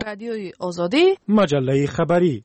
رادیوی آزادی، مجله خبری.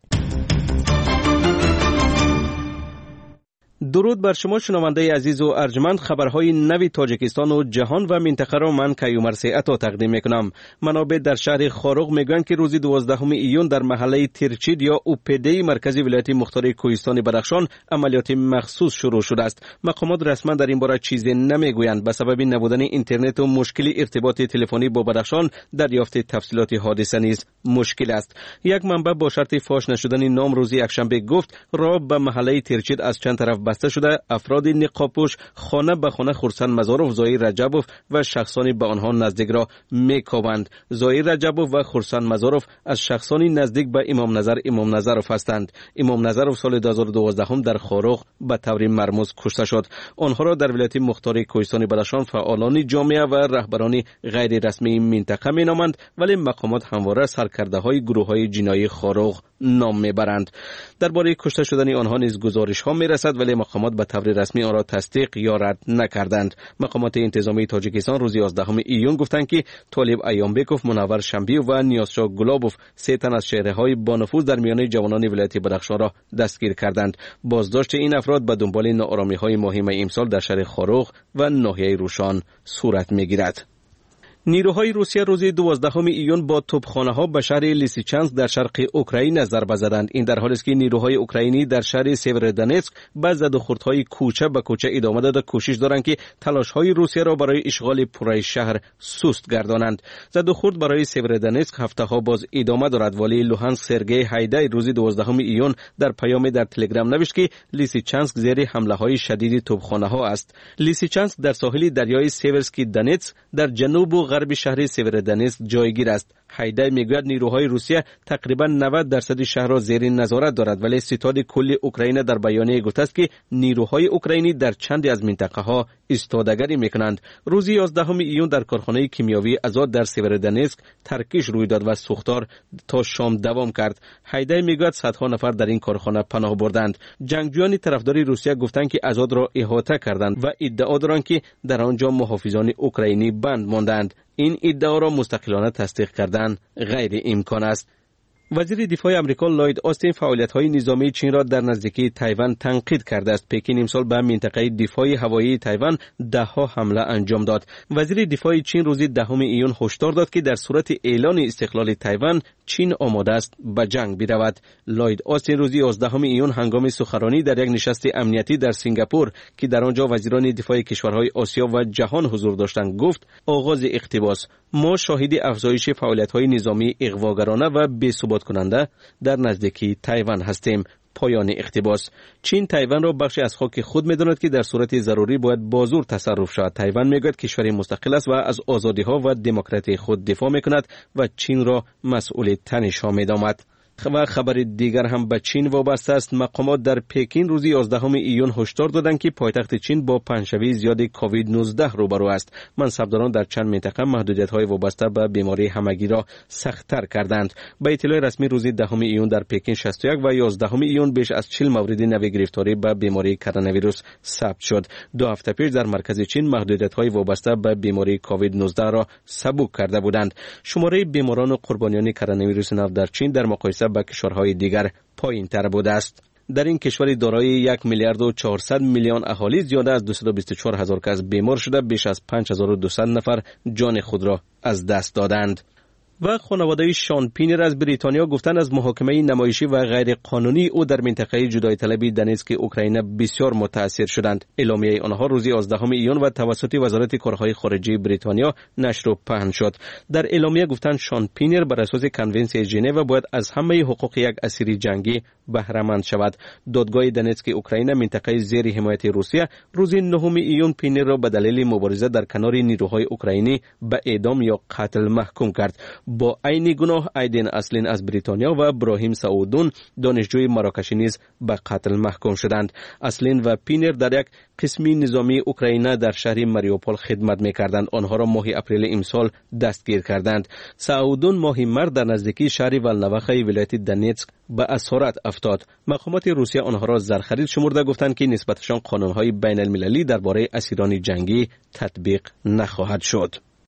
درود بر شما شنونده عزیز و ارجمند. خبرهای نوی تاجیکستان و جهان و منطقه را من کیومرث عطا تقدیم میکنم. منابع در شهر خاروغ میگویند که روز 12 ایون در محله تیرچید یا اوپیدی مرکزی ولایت مختار کوهستان بدخشان عملیات مخصوص شروع شده است. مقامات رسما در این باره چیزی نمیگویند. به سبب نبودن اینترنت و مشکل ارتباط تلفنی با بدخشان دریافت تفصیلات حادثه نیز مشکل است. یک منبع با شرط فاش نشدن نام روز یکشنبه گفت راه به محله تیرچید از چند طرف بسته شده. افراد نقابپوش خانه به خانه خرسند مزاروف، زایر رجبوف و شخصانی به آنها نزدیک را میکوبند. زایر رجبوف و خرسند مزاروف از شخصانی نزدیک به امام نظروف هستند. امام نظروف سال 2012 در خاروغ به طور مرموز کشته شد. آنها را در ولایت مختار کوهستان بدخشان فعالان جامعه و رهبران غیر رسمی منطقه مینامند، ولی مقامات همواره سرکرده‌های گروه‌های جنایی خاروغ نام میبرند. درباره کشته شدن آنها نیز گزارش‌ها میرسد، ولی مقامات به طور رسمی آن را تصدیق یا رد نکردند. مقامات انتظامی تاجیکستان روز 11 ایون گفتند که طالب ایامبکوف، منور شنبیو و نیازشاه گلابوف سه تن از چهره‌های با نفوذ در میان جوانان ولایت بدخشان را دستگیر کردند. بازداشت این افراد به دنبال ناآرامی‌های مهم امسال در شهر خاروغ و ناحیه روشان صورت میگیرد. نیروهای روسیه روز 12 ایون با توپخانه‌ها به شهر لیسیچانسک در شرق اوکراین ضربه زدند. این در حالی است که نیروهای اوکراینی در شهر سیورودونتسک با زدوخوردهای کوچه به کوچه ادامه داده کوشش دارند که تلاش‌های روسیه را برای اشغال پره شهر سست گردانند. زدوخورد برای سیورودونتسک هفته‌ها باز ادامه دارد، ولی لوهانسک سرگئی هایدای روز 12 ایون در پیامی در تلگرام نوشت که لیسیچانسک زیر حمله‌های شدید توپخانه‌ها است. لیسیچانسک در ساحل دریای سیورسکی دونتسک در جنوب و غرب شهر سیورودونتسک جایگیر است. هایدای میگوید نیروهای روسیه تقریبا 90% شهر را زیر نظارت دارد، ولی ستاد کل اوکراین در بیانیه گفته است که نیروهای اوکراینی در چندی از منطقه‌ها ایستادگی میکنند. روز 11 ایون در کارخانه کیمیاوی آزاد در سیورودونتسک ترکش روی داد و سوختار تا شام دوام کرد. هایدای میگوید صدها نفر در این کارخانه پناه بردند. جنگجویان طرفدار روسیه گفتند که آزاد را احاطه کردند و ادعا دارند که در آنجا محافظان اوکراینی بند ماندند. این ادعا را مستقلانه تصدیق کردن غیر امکان است. وزیر دفاع آمریکا لوید آستین فعالیت‌های نظامی چین را در نزدیکی تایوان تنقید کرده است. پکین امسال به منطقه دفاع هوایی تایوان ده‌ها حمله انجام داد. وزیر دفاع چین روز 10 ایون هشدار داد که در صورت اعلان استقلال تایوان چین آماده است به جنگ برود. لوید آستین روز 11 ایون هنگام سخنرانی در یک نشست امنیتی در سنگاپور که در آنجا وزیران دفاع کشورهای آسیا و جهان حضور داشتند گفت آغاز اقتباس: ما شاهد افزایش فعالیت‌های نظامی اغواگرانه و بی‌ثبات کننده در نزدیکی تایوان هستیم. پایان اقتباس. چین تایوان را بخشی از خاک خود می‌داند که در صورت ضروری باید بازور تصرف شود. تایوان میگوید کشوری مستقل است و از آزادی‌ها و دموکراسی خود دفاع می‌کند و چین را مسئول تنش می‌داند. و خبر دیگر هم به چین وابسته است. مقامات در پکین روز 11 ایون هشدار دادند که پایتخت چین با پنجشوی زیاد کووید 19 روبرو است. منصبداران در چند منطقه محدودیت‌های وابسته به بیماری همگی را سخت‌تر کردند. به اطلاع رسمی روز 10 ایون در پکین 61 و 11 ایون بیش از 40 مورد نوی گرفتاری به بیماری کرونا ویروس ثبت شد. 2 هفته پیش در مرکز چین محدودیت‌های وابسته به بیماری کووید 19 را سبک کرده بودند. شماره بیماران و قربانیان کرونا ویروس نو در چین در مقایسه با کشورهای دیگر پایین تر بوده است. در این کشور دارای 1 میلیارد و 400 میلیون اهالی زیاده از 224 هزار کس بیمار شده بیش از 5200 نفر جان خود را از دست دادند. و خانواده شان پینر از بریتانیا گفتند از محاکمه نمایشی و غیر قانونی او در منطقه جدای طلبی دونتسک اوکراین بسیار متاثر شدند. اعلامیه آنها روز 11 ایون و توسط وزارت کارهای خارجه بریتانیا نشر و پهن شد. در اعلامیه گفتند شان پینر بر اساس کنونسیون ژنو باید از همه حقوق یک اسیر جنگی بهره مند شود. دادگاه دونتسک اوکراین منطقه زیر حمایت روسیه روز 9 ایون پینر را به دلیل مبارزه در کنار نیروهای اوکراینی به اعدام یا قتل محکوم کرد. با عین گناه ایدن اسلین از بریتانیا و ابراهیم سعودون دانشجوی مراکشی نیز به قتل محکوم شدند. اسلین و پینر در یک قسمی نظامی اوکراین در شهر ماریوپول خدمت می‌کردند. آنها را ماه اپریل امسال دستگیر کردند. سعودون ماه مارس در نزدیکی شهر ولنوخه ولایت دونتسک به اسارت افتاد. مقامات روسیه آنها را زرخرید شمرده گفتند که نسبتشان قانون‌های بین‌المللی درباره اسیران جنگی تطبیق نخواهد شد.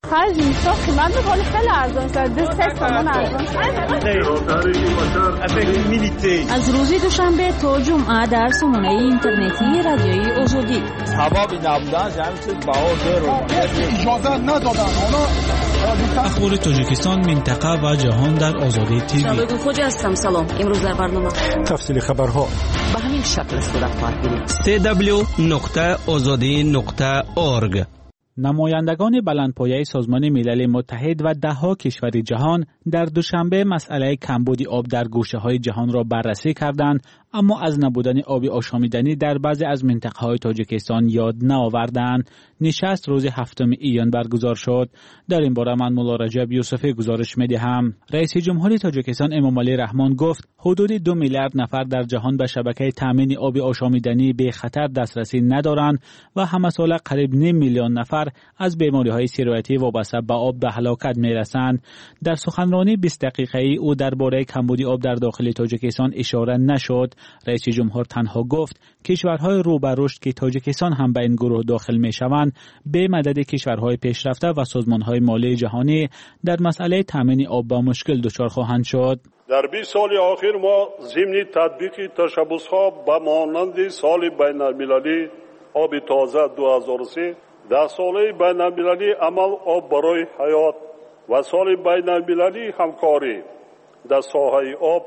خرج میشه قیمت ولی خیلی ارزان شده 3 تومن ارزان از روز دوشنبه تا جمعه در سامانه اینترنتی رادیوی آزادی ثوابی نبودن همین بها اجازه ندادن اخبار تاجیکستان منطقه و جهان در آزادی تیوی. شبگو خوجه هستم. سلام. امروز در برنامه تفصیل خبرها به همین شکل صورت خواهد گرفت. www.azadi.org. نمایندگان بلندپایه سازمان ملل متحد و ده‌ها کشور جهان در دوشنبه مسئله کمبود آب در گوشه‌های جهان را بررسی کردند، اما از نبودن آب آشامیدنی در بعضی از منطقه‌های تاجیکستان یاد نآوردند. نشست روز 7 ایان برگزار شد. در این باره من مولا رجب یوسفی گزارش می‌دهم. رئیس جمهوری تاجیکستان امامعلی رحمان گفت حدود 2 میلیارد نفر در جهان به شبکه تامین آب آشامیدنی به خطر دسترسی ندارند و همه سال قریب 9 میلیون نفر از بیماری‌های سیرایتی وابسته به آب به هلاکت می‌رسند. در سخنرانی 20 دقیقه‌ای او درباره کمبود آب در داخل تاجیکستان اشاره نشد. رئیس جمهور تنها گفت کشورهای رو به رشد که تاجیکستان هم به این گروه داخل می‌شوند به مدد کشورهای پیشرفته و سازمان‌های مالی جهانی در مسئله تامین آب با مشکل دچار خواهند شد. در 20 سال اخیر ما ضمن تطبیق تشبس‌ها به مانند سال بین‌المللی آب تازه 2003، 10 ساله بین‌المللی عمل آب برای حیات و سال بین‌المللی همکاری در ساحه آب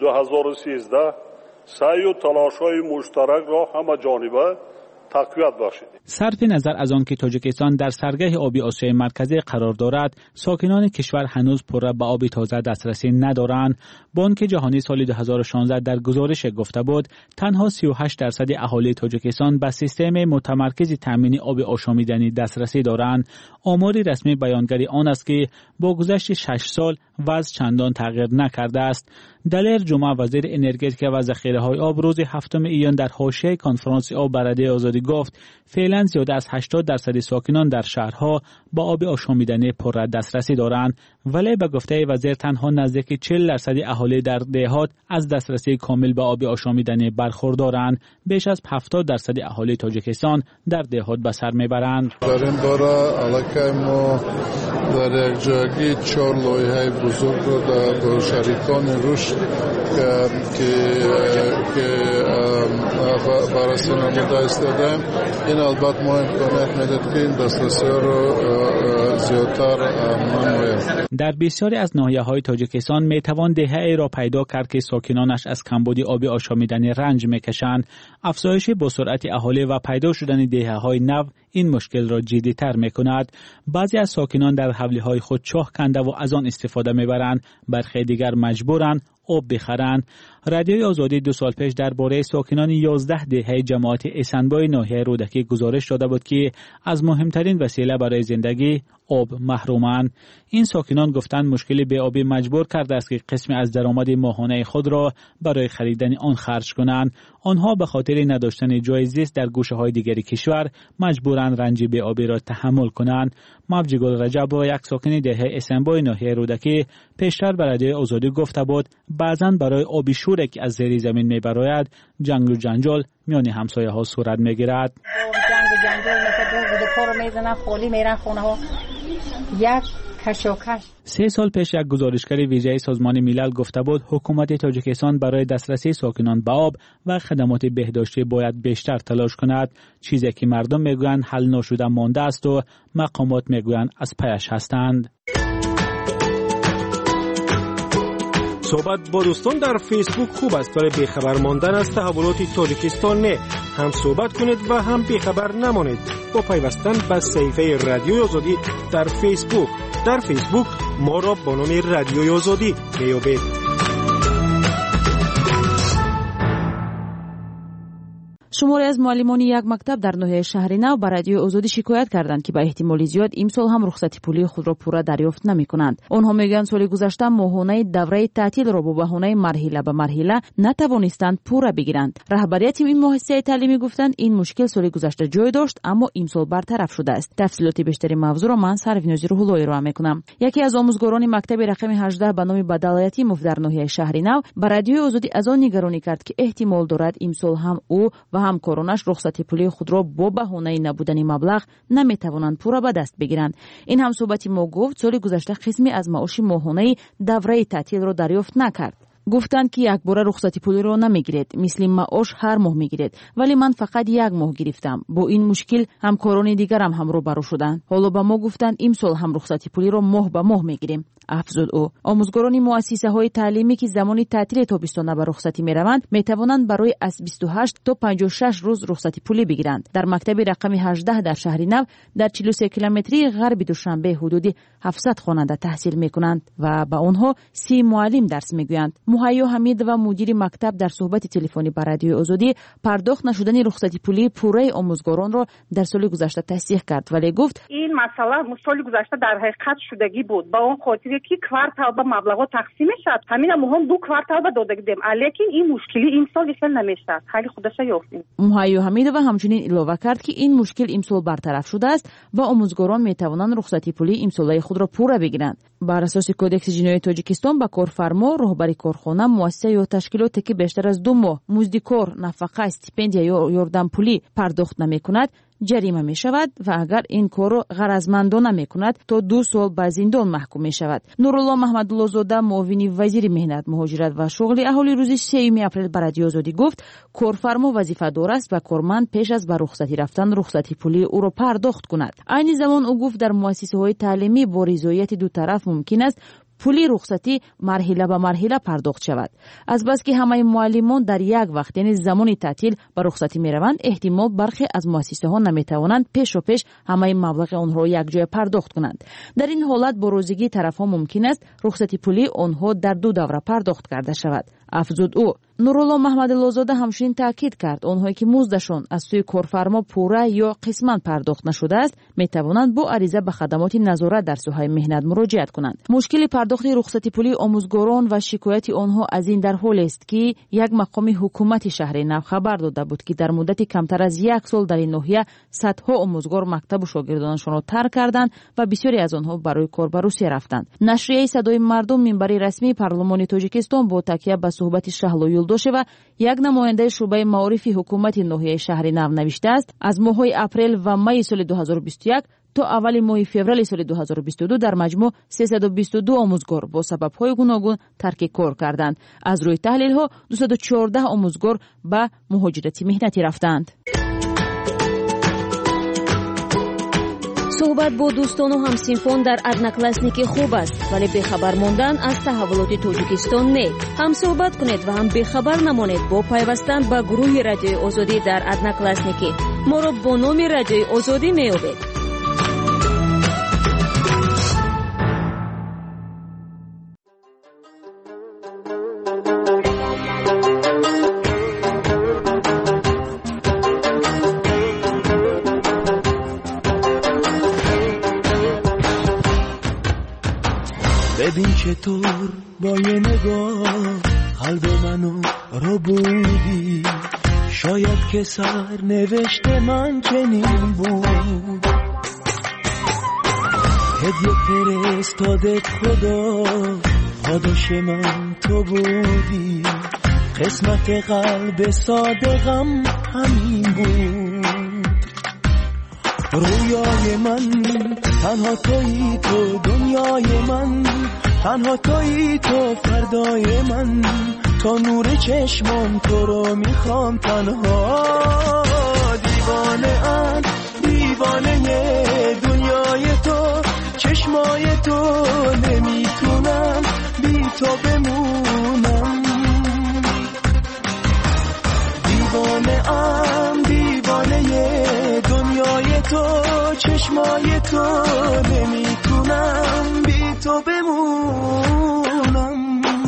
2013 سعی و تلاش‌های مشترک را همه جانبه تقویت بخشید. صرف نظر از آن که تاجیکستان در سرگه آبی آسیای مرکزی قرار دارد، ساکنان کشور هنوز پر به آب تازه دسترسی ندارند. بانک جهانی سال 2016 در گزارش گفته بود تنها 38% اهالی تاجیکستان به سیستم متمرکز تامین آب آشامیدنی دسترسی دارند. آماری رسمی بیانگر آن است که با گذشت 6 سال وضع چندان تغییر نکرده است. دلیر جمعه وزیر انرژتیک و ذخیره‌های آب روز 7 ایان در حاشیه کنفرانس آب بر رادیوی آزادی گفت فعلا زیاده از 80% ساکنان در شهرها با آب آشامیدنی پر دسترسی دارند، ولی به گفته وزیر تنها نزدیک 40% اهالی در دهات از دسترسی کامل به آب آشامیدنی برخوردارند. بیش از 70% اهالی تاجیکستان در دهات به سر میبرند. در این باره علاقه ما در یک جایی 4 لایحه بزرگ رو در شریکان رشد که بررسی نموده استادیم. این البته ما امکانات میدهد که این دسترسی رو زیادتر نماییم. در بسیاری از ناحیه‌های تاجیکستان میتوان دهه‌ای را پیدا کرد که ساکنانش از کمبود آب آشامیدنی رنج میکشند. افزایش با سرعت اهالی و پیدا شدن دهه‌های نو این مشکل را جدی‌تر میکند. بعضی از ساکنان در حولی‌های خود چاه کنده و از آن استفاده میبرند، برخی دیگر مجبورند آب بخرند. رادیوی آزادی 2 سال پیش درباره ساکنان 11 دهه جماعت اسنبای ناحیه رودکی گزارش داده بود که از مهمترین وسیله برای زندگی آب محرومند. این ساکنان گفتند مشکل بی‌آبی مجبور کرده است که قسمی از درآمد ماهانه خود را برای خریدن آن خرج کنند. آنها به خاطر نداشتن جای زیست در گوشه‌های دیگری کشور مجبورند رنج بی‌آبی را تحمل کنند. مبجگل رجب و یک ساکن دهه اسنبای ناحیه رودکی پیشتر به رادیوی آزادی گفته بود بعضاً برای آب شور که از زیر زمین میبراید جنگ و جنجال میان همسایه ها صورت میگیرد. جنگ و جنجال مثل دو پا رو میزنن خالی میرن خونه ها. یک کشاکش. 3 سال پیش یک گزارشگر ویژه سازمان ملل گفته بود حکومت تاجیکستان برای دسترسی ساکنان به آب و خدمات بهداشتی باید بیشتر تلاش کند، چیزی که مردم میگویند حل نشده مانده است و مقامات میگویند از پیش هستند. صحبت با دوستان در فیسبوک خوب است، ولی بیخبر ماندن از تحولات تاجیکستان نه. هم صحبت کنید و هم بیخبر نمانید با پیوستن به صفحه رادیوی آزادی در فیسبوک. در فیسبوک ما را با نام رادیوی آزادی میابید. شماری از معلمان یک مکتب در ناحیه شهر نو به رادیوی آزادی شکایت کردند که به احتمال زیاد امسال هم رخصتی پولی خود را پورا دریافت نمی‌کنند. آنها میگویند سال گذشته ماهانه دوره تعطیل را با بهانه مرحله به مرحله نتوانستند پورا بگیرند. رهبریت این مؤسسه تعلیمی گفتند این مشکل سال گذشته جای داشت اما امسال برطرف شده است. تفصیلات بیشتری موضوع را من سروینوزی روح‌اللهی را می‌کنم. یکی از آموزگاران مکتب رقم 18 به نام بدالایتی مف در ناحیه شهر نو به رادیوی آزادی از آن نگرانی کرد که احتمال دارد امسال هم او و همکارانش رخصتی پولی خود را با بهانه نبودن مبلغ نمیتوانند پورا به دست بگیرند. این هم صحبت ما گفت سال گذشته قسمی از معاش ماهانه دوره تعطیل را دریافت نکرد. گفتند که یک بار رخصتی پولی را نمیگیرید، مثل معاش هر ماه میگیرید، ولی من فقط یک ماه گرفتم. با این مشکل همکاران دیگرم هم روبرو شدند. حالا به ما گفتند امسال هم رخصتی پولی را ماه به ماه میگیریم. افزود او. آموزگاران مؤسسه های تعلیمی که زمان تعطیل تابستانه به رخصتی میروند میتوانند برای از 28 تا 56 روز رخصتی پولی بگیرند. در مکتب رقم 18 در شهر نو در 43 کیلومتری غرب دوشنبه حدود 700 خواننده تحصیل میکنند و به آنها 30 معلم درس میگویند. مهیا حمید و مدیر مکتب در صحبت تلفنی با رادیو آزادی پرداخت نشدن رخصتی پولی پوره آموزگاران را در سال گذشته تصحیح کرد، ولی گفت این مسئله سال گذشته در حقیقت شدگی بود. با اون خاطر که کوارتال به مبلغ تقسیم شد، همین هم 2 کوارتال به داده گدیم، لیکن این مشکلی این سال حل نمیشد. خیلی خودش یافتیم. مهیا حمید و همچنین اضافه کرد که این مشکل امسال برطرف شده است و آموزگاران میتوانند رخصتی پولی امسالی خود را پوره بگیرند. بر اساس کدکس جنایی تاجیکستان به کارفرما، رهبر کارخانه، مؤسسه یا تشکیلاتی که بیشتر از 2 ماه مزد کار، نفقه، استیپندیا یا یاردم پولی پرداخت نمیکند جریمه می شود و اگر این کار را غرضمندانه می کند تا 2 سال به زندان محکوم می شود. نورالله محمدالله زاده معاون وزیر مهنت، مهاجرت و شغل اهالی روز 3 اپریل به رادیو آزادی گفت کارفرما وظیفه دار است و کارمند پیش از به رخصتی رفتن رخصتی پولی او را پرداخت کند. عین زمان او گفت در مؤسسه های تعلیمی با رضایت دو طرف ممکن است پولی رخصتی مرحله به مرحله پرداخت شود. از بس که همه معلمان در یک وقت یعنی زمان تعطیل به رخصتی میروند، احتمال برخی از مؤسسه ها نمیتوانند پیش همه مبلغ آنها را یک جای پرداخت کنند. در این حالت با روزگی طرف ها ممکن است رخصتی پولی آنها در 2 دوره پرداخت کرده شود. افزود او. نورالله محمدالله زاده همچنین تاکید کرد آنهایی که مزدشان از سوی کارفرما پوره یا قسماً پرداخت نشده است میتوانند با عریضه به خدمات نظارت در ساحه مهنت مراجعه کنند. مشکل پرداخت رخصتی پولی آموزگاران و شکایت آنها از این در حال است که یک مقام حکومت شهر نو خبر داده بود که در مدت کمتر از 1 سال در این ناحیه صدها آموزگار مکتب و شاگردانشان را ترک کردند و بسیاری از آنها برای کار به روسیه رفتند. نشریه صدای مردم منبع رسمی پارلمان تاجیکستان با تکیه به صحبت شهلا یولدوشه و یک نماینده شعبه معارف حکومت ناحیه شهر نو نوشته است از ماه اپریل و می سال 2021 تا اول ماه فوریه سال 2022 در مجموع 322 آموزگار با سبب‌های گوناگون ترک کار کردند. از روی تحلیل‌ها 214 آموزگار به مهاجرت مهنتی رفتند. صحبت با دوستان و همسینفان در ادناکلاسنیک خوب است، ولی بخبر ماندن از تحولات تاجیکستان نه. هم صحبت کنید و هم بخبر نمانید با پیوستن به گروه رادیو آزادی در ادناکلاسنیک. ما را با نام رادیو آزادی می‌یابید. ببین چطور با یه نگاه قلب منو رو بودی، شاید که سر نوشته من چنین بود. هدیه فرستادت خدا، پاداش من تو بودی، قسمت قلب صادقم همین بود. رویای من تنها تویی، تو دنیای من تنها تویی، تو فردای من، تا نور چشمم تو رو میخوام تنها. دیوانه دیوانه دنیای تو، چشمای تو، نمیتونم بی تو بمونم. دیوانه دیوانه دنیای تو، چشمای تو، نمیتونم بی تو بمونم.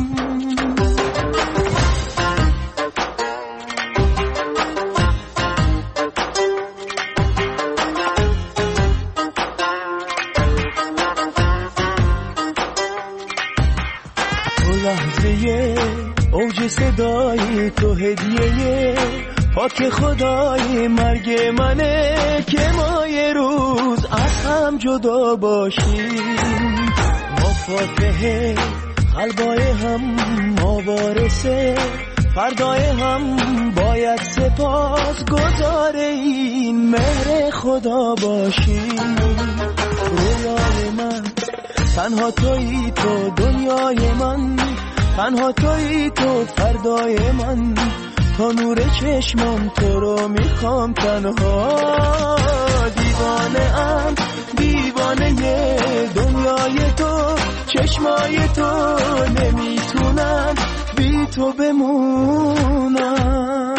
تو لحظه اوج صدای تو، هدیه پاک خدای مرگ منه که ما یه روز از هم جدا باشیم. ما فاتحه قلبای هم، ما وارثه فردای هم باید سپاس گزار این مهر خدا باشی. رویای من تنها تویی تو، دنیای من تنها تویی تو، فردای من تا نور چشمم تو رو میخوام تنها. دیوانه ام دیوانه دنیای تو، چشمای تو نمیتونم بی تو بمونم.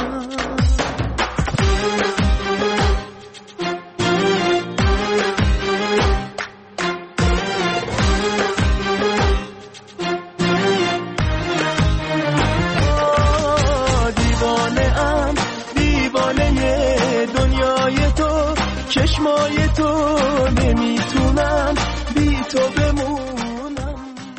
چشمای تو نمیتونم بی تو بمونم.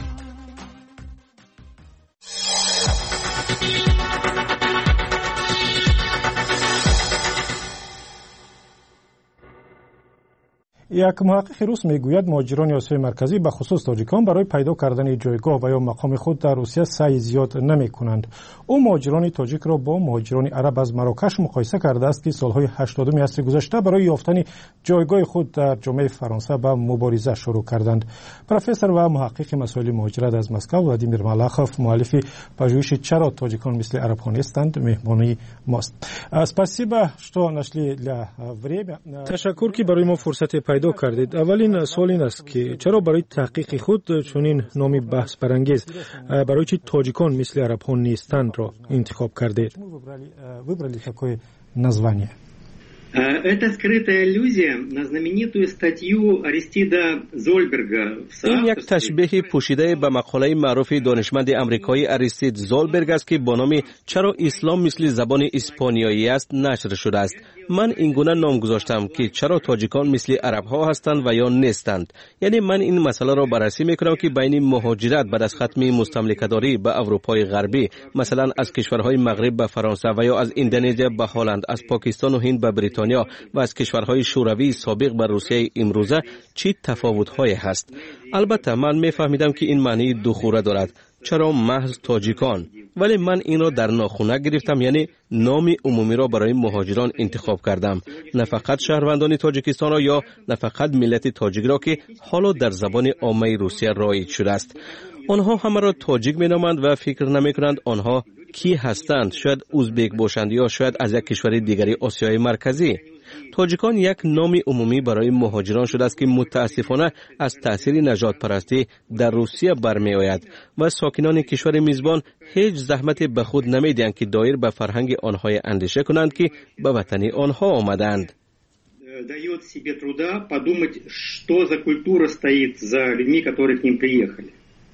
یک محقق روس میگوید مهاجران آسیای مرکزی به خصوص تاجیکان برای پیدا کردن جایگاه و یا مقام خود در روسیه سعی زیاد نمی کنند. او مهاجران تاجیک را با مهاجران عرب از مراکش مقایسه کرده است که سالهای 80 عصر گذشته برای یافتن جایگاه خود در جامعه فرانسه به مبارزه شروع کردند. پروفسور و محقق مسائل مهاجرت از مسکو ولادیمیر ملاخوف مؤلف پژوهش چرا تاجیکان مثل عرب ها نیستند مهمانی ماست. Спасибо, что нашли для время. تشکر که برای ما فرصت پیدا کردید. اولین سوال این است که چرا برای تحقیق خود چنین نامی بحث برانگیز برای چی تاجیکان مثل عرب ها نیستند را انتخاب کردید؟ Выбрали такое название. Это скрытая аллюзия на знаменитую статью Аристида Зольберга. این یک تشبیه پوشیده به مقاله معروف دانشمند آمریکایی اریستید زولبرگ است که با نام چرا اسلام مثل زبان اسپانیایی است نشر شده است. من این گونه نام گذاشتم که چرا تاجیکان مثل عرب ها هستند و یا نیستند. یعنی من این مسئله را بررسی میکنم که بین مهاجرت بعد از ختم مستملکه‌داری به اروپای غربی، مثلا از کشورهای مغرب به فرانسه و یا از اندونزیا به هلند، از پاکستان و هند به بریتانیا و از کشورهای شوروی سابق به روسیه امروزه چی تفاوت‌هایی هست. البته من میفهمیدم که این معنی دوخوره دارد. چرا محض تاجیکان؟ ولی من این را در ناخونه گرفتم، یعنی نام عمومی را برای مهاجران انتخاب کردم، نه فقط شهروندان تاجیکستان را یا نه فقط ملت تاجیک را که حالا در زبان عامه روسیه رایج شده است. آنها همه را تاجیک می‌نامند و فکر نمی‌کنند آنها کی هستند. شاید ازبک باشند یا شاید از یک کشور دیگری آسیای مرکزی. تاجیکان یک نام عمومی برای مهاجران شده است که متاسفانه از تأثیر نژاد پرستی در روسیه برمی آید و ساکنان کشور میزبان هیچ زحمتی به خود نمیدهند که دایر به فرهنگ آنها اندیشه کنند که به وطن آنها آمدند. دает себе труда подумать, что за культура стоит за людьми, которые к ним приехали.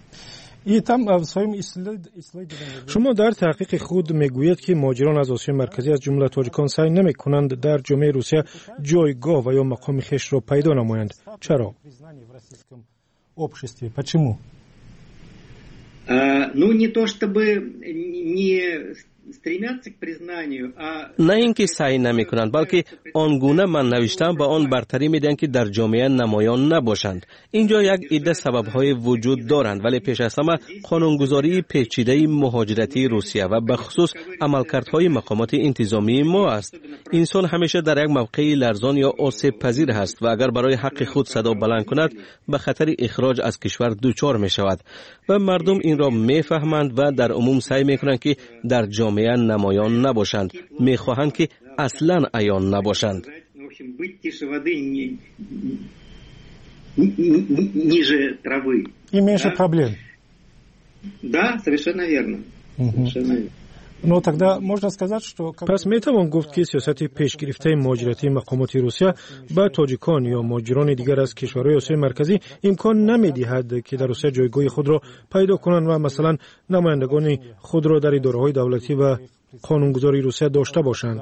شما در تحقیق خود میگویید که مهاجران از آسیای مرکزی از جمله تاجیکان سعی نمی کنند در جامعه روسیه جایگاه و یا مقام خویش را پیدا نمایند. چرا؟ Ну, не то чтобы не стремятся к признанию, نه اینکه سعی نمی کنند، بلکه آنگونه من نوشتم به آن برتری میدن که در جامعه نمایان نباشند. اینجا یک عده سبب‌های وجود دارند، ولی پیش از همه قانونگذاری پیچیده مهاجرتی روسیه و به خصوص عملکردهای مقامات انتظامی ما است. انسان همیشه در یک موقع لرزان یا آسیب پذیر است و اگر برای حق خود صدا بلند کند به خطر اخراج از کشور دچار می شود و مردم این را میفهمند و در عموم سعی میکنند که در جامعه نمایان نباشند. میخواهند که اصلا عیان نباشند. И меньше проблем. Да, совершенно верно. Но тогда можно сказать, что... پس میتوان گفت که سیاست پیش گرفته مهاجرتی مقامات روسیه به تاجیکان یا مهاجران دیگر از کشورهای آسیای مرکزی امکان نمیدهد که در روسیه جایگاه خود را پیدا کنند و مثلا نمایندگان خود را در اداره‌های دولتی و قانونگذاری روسیه داشته باشند.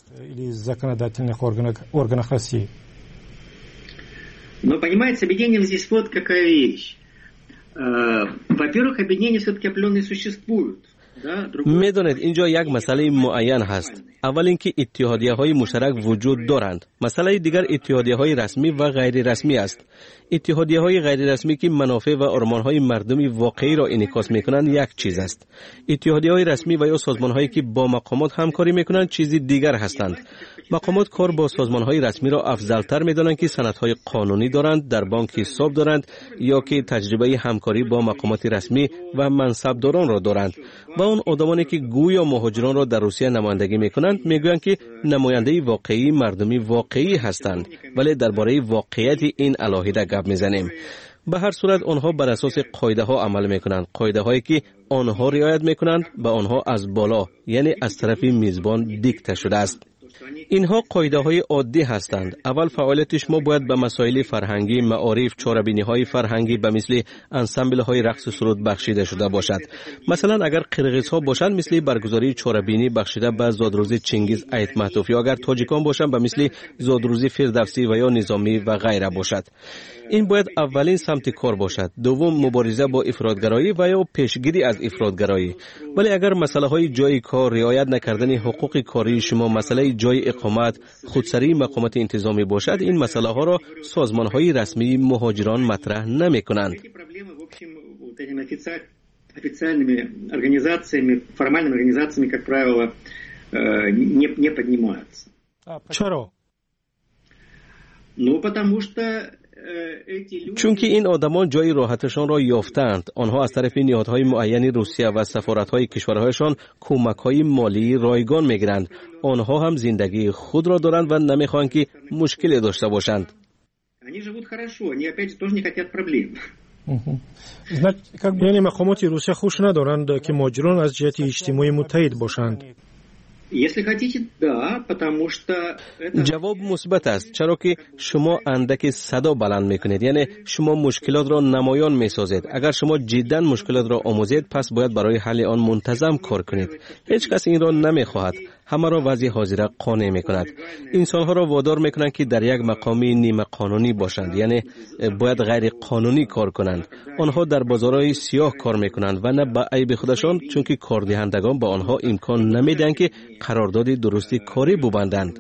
Но понимаете, объединение здесь вот какая вещь. Во-первых, объединения все-таки определенные существуют. میدانید اینجا یک مسئله معین هست. اول اینکه اتحادیه‌های مشترک وجود دارند. مسئله دیگر اتحادیه‌های رسمی و غیر رسمی است. اتحادیه‌های غیر رسمی که منافع و آرمان‌های مردمی واقعی را انعکاس می‌کنند یک چیز است. اتحادیه‌های رسمی و یا سازمان‌هایی که با مقامات همکاری می‌کنند چیزی دیگر هستند. مقامات کار با سازمان‌های رسمی را افضل‌تر می‌دانند که سندهای قانونی دارند، در بانک حساب دارند یا که تجربه همکاری با مقامات رسمی و منصبداران را دارند. و اون آدمانی که گویا مهاجران را در روسیه نمایندگی می‌کنند می‌گویند که نماینده واقعی مردمی واقعی هستند، ولی درباره واقعیت این علاهیده گپ می‌زنیم. به هر صورت آنها بر اساس قاعده ها عمل میکنند، قاعده هایی که آنها رعایت میکنند به آنها از بالا یعنی از طرف میزبان دیکته شده است. اینها قاعده های عادی هستند. اول فعالیت شما باید به مسائل فرهنگی، معارف، چاره‌بینی های فرهنگی به مثل انسامبل های رقص و سرود بخشیده شده باشد. مثلا اگر قرقیز ها باشند مثل برگزاری چاره‌بینی بخشیده به زادروزی چنگیز ایتماتوف، یا اگر تاجیکان باشند به مثل زادروزی فردوسی و یا نظامی و غیره باشد. این باید اولین سمت کار باشد. دوم مبارزه با افراطگرایی و یا پیشگیری از افراطگرایی. ولی اگر مسئله های جای کار، رعایت نکردن حقوق کاری شما، مسئله جای اقامت، خودسری مقامات انتظامی باشد، این مسئله ها را سازمان های رسمی مهاجران مطرح نمی کنند. официальными организациями, формальными организациями, как правило, не поднимаются. چرا؟ Ну, потому что چون که این آدمان جای راحتشان را یافتند. آنها از طرف نهادهای معینی روسیه و سفارت‌های کشورهایشان کمک‌های مالی رایگان می‌گیرند. آنها هم زندگی خود را دارند و نمی‌خواهند که مشکلی داشته باشند. Они живут хорошо, они опять же тоже не хотят проблем. یعنی مقامات روسیه خوش ندارند که مهاجران از جهت اجتماعی متحد باشند. Если хотите, да, потому что جواب مثبت است، چرا که شما اندک صدا بلند میکنید، یعنی شما مشکلات را نمایان میسازید. اگر شما جدا مشکلات را آموزید پس باید برای حل آن منتظم کار کنید. هیچ کس این را نمیخواهد، همه را وضع حاضره قانع میکند. انسانها را وادار میکنند که در یک مقامی نیمه قانونی باشند، یعنی باید غیر قانونی کار کنند. آنها در بازارهای سیاه کار میکنند و نه به عیب خودشان، چون که کاردهندگان به آنها امکان نمیدن که قرارداد درستی کاری ببندند.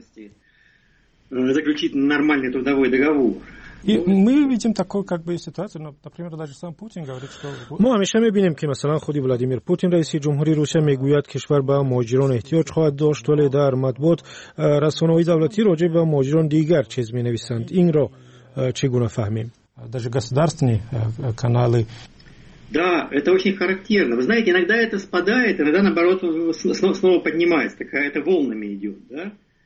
заключить нормальный трудовой договор. Мы видим такую как бы ситуацию, например, даже сам Путин говорит, что ما همیشه می‌بینیم که مثلا خودی ولادیمیر پوتین رئیس جمهوری روسیه میگوید کشور به مهاجران احتیاج خواهد داشت، ولی در مطبوعات رسانه‌های دولتی راجع به مهاجران دیگر چیز می‌نویسند. این را چگونه فهمیم؟ даже государственные каналы. Да, это очень характерно. Вы знаете, иногда это спадает, иногда наоборот снова поднимается, такая это волнами идет, да?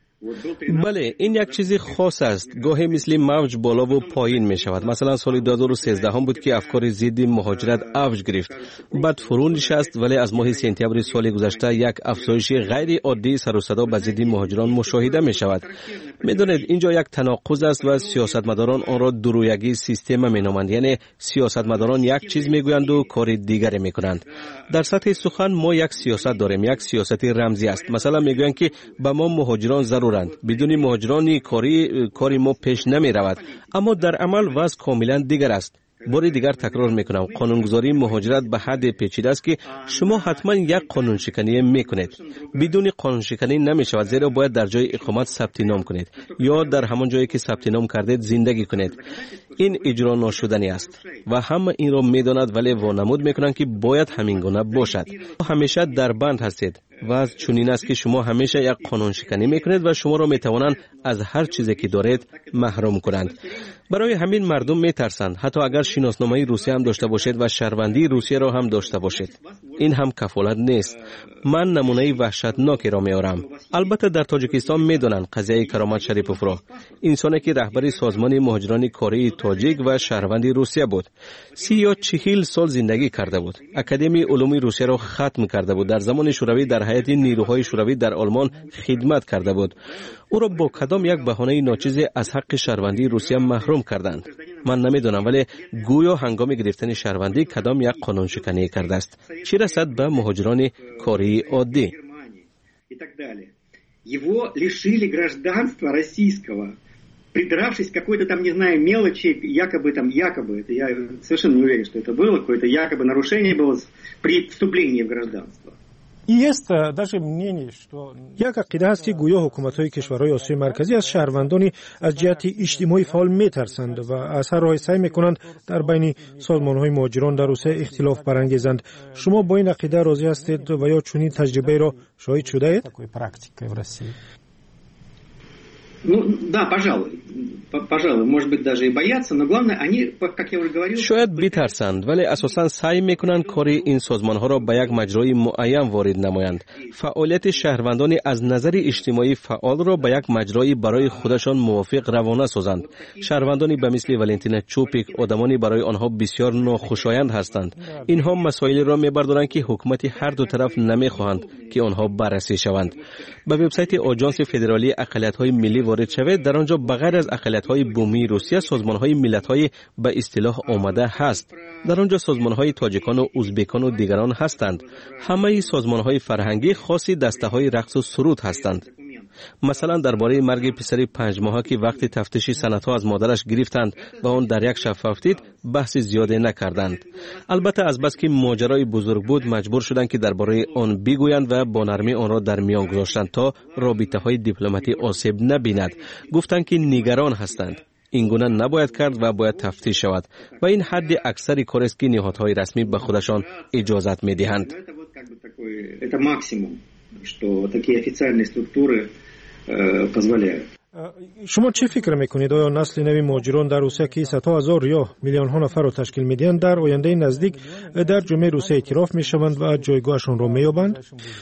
بله، این یک چیز خاص است. گاهی مثل موج بالا و پایین می شود. مثلا سال 2013 هم بود که افکار ضد مهاجرت اوج گرفت، بعد فرو نشست، ولی از ماه سپتامبر سال گذشته یک افزایش غیر عادی سر و صدا به ضد مهاجران مشاهده می شود. میدانید اینجا یک تناقض است و سیاستمداران آن را دورویگی سیستم می نامند، یعنی سیاستمداران یک چیز می گویند و کار دیگری می کنند. در سطح سخن ما یک سیاست داریم، یک سیاست رمزی است. مثلا می گویند که به ما مهاجران ضرورند، بدون مهاجران کاری ما پیش نمی رود، اما در عمل وضع کاملا دیگر است. باری دیگر تکرار میکنم، قانونگذاری مهاجرت به حد پیچیده است که شما حتما یک قانون شکنی میکنید. بدون قانون شکنی نمیشود، زیرا باید در جای اقامت ثبت نام کنید یا در همان جایی که ثبت نام کردید زندگی کنید. این اجرا ناشدنی است و همه این را میداند، ولی وانمود میکنند که باید همین گونه باشد. همیشه در بند هستید. وضع چنین است که شما همیشه یک قانون شکنی میکنید و شما را میتوانند از هر چیزی که دارید محروم کنند. برای همین مردم میترسند، حتی اگر شناسنامه روسیه هم داشته باشید و شهروندی روسیه را هم داشته باشید. این هم کفالت نیست. من نمونه وحشتناکی را میارم. البته در تاجیکستان میدونن قضیه کرامت شریپوف را، انسانی که رهبر سازمان مهاجران کاری تاجیک و شهروندی روسیه بود. 30 یا 40 سال زندگی کرده بود. اکادمی علوم روسیه را ختم کرده بود. در زمان شوروی در هیئت نیروهای شوروی در آلمان خدمت کرده بود. او را با کدام یک بهانه ناچیز از حق شهروندی روسیه محروم کردند؟ من نمیدونم، ولی گویا هنگام گرفتن شهروندی کدام یک قانون شکنی کرده است، چه رسد به мухаджирани кори оддӣ. Его лишили гражданства российского, придравшись к какой-то там, не знаю, мелочи, якобы, это я совершенно не уверен, что это было, какое-то якобы нарушение было при вступлении в гражданство. یک عقیده است که گویا حکومت‌های کشورهای آسیای مرکزی از شهروندانی از جهت اجتماعی فعال می‌ترسند و از هر راهی سعی می‌کنند در بین سازمان‌های مهاجران در روسیه اختلاف برانگیزند. شما با این عقیده راضی هستید و یا چنین تجربه را شاهد شده اید؟ Да, пожалуй, может быть даже и боятся, но главное, они, как я уже говорил... شاید بترسند ولی اساساً سعی میکنند کار این سازمانها را به یک مجرای معین وارد نمایند. فعالیت شهروندان از نظر اجتماعی فعال را به یک مجرای برای خودشان موافق روانه سازند. شهروندانی به مثل ولنتینا چوپیک آدمانی برای آنها بسیار ناخوشایند هستند. اینها مسائلی را میبردارند که حکومت هر دو طرف نمیخواهند که آنها بررسی شوند. به وبسایت آژانس فدرالی اقلیت‌های ملی وارد شوید، در آنجا بغیر از اقلیت‌های بومی روسیه سازمان‌های ملت‌های به اصطلاح آمده هست. در آنجا سازمان‌های تاجیکان و ازبکان و دیگران هستند. همه سازمان‌های فرهنگی خاصی دسته‌های رقص و سرود هستند. مثلا درباره مرگ پسر 5 ماهه که وقتی تفتیش سندها از مادرش گرفتند و آن در یک شفاف دید بحث زیاده نکردند. البته از بس که ماجرای بزرگ بود مجبور شدند که درباره آن بگویند و با نرمی آن را در میان گذاشتند تا رابطه‌های دیپلماتی آسیب نبیند. گفتند که نگران هستند. این گونه نباید کرد و باید تفتیش شود و این حد اکثری کار است که نهادهای رسمی به خودشان اجازت می‌دهند. Это максимум, что такие официальные структуры позволяют. شما چه فکر میکنید؟ آیا نسل نوی مهاجران در روسیه که صدها هزار یا میلیون ها نفر را تشکیل میدهند در آینده نزدیک در جامعه روسیه اعتراف میشوند و جایگاهشان را مییابند؟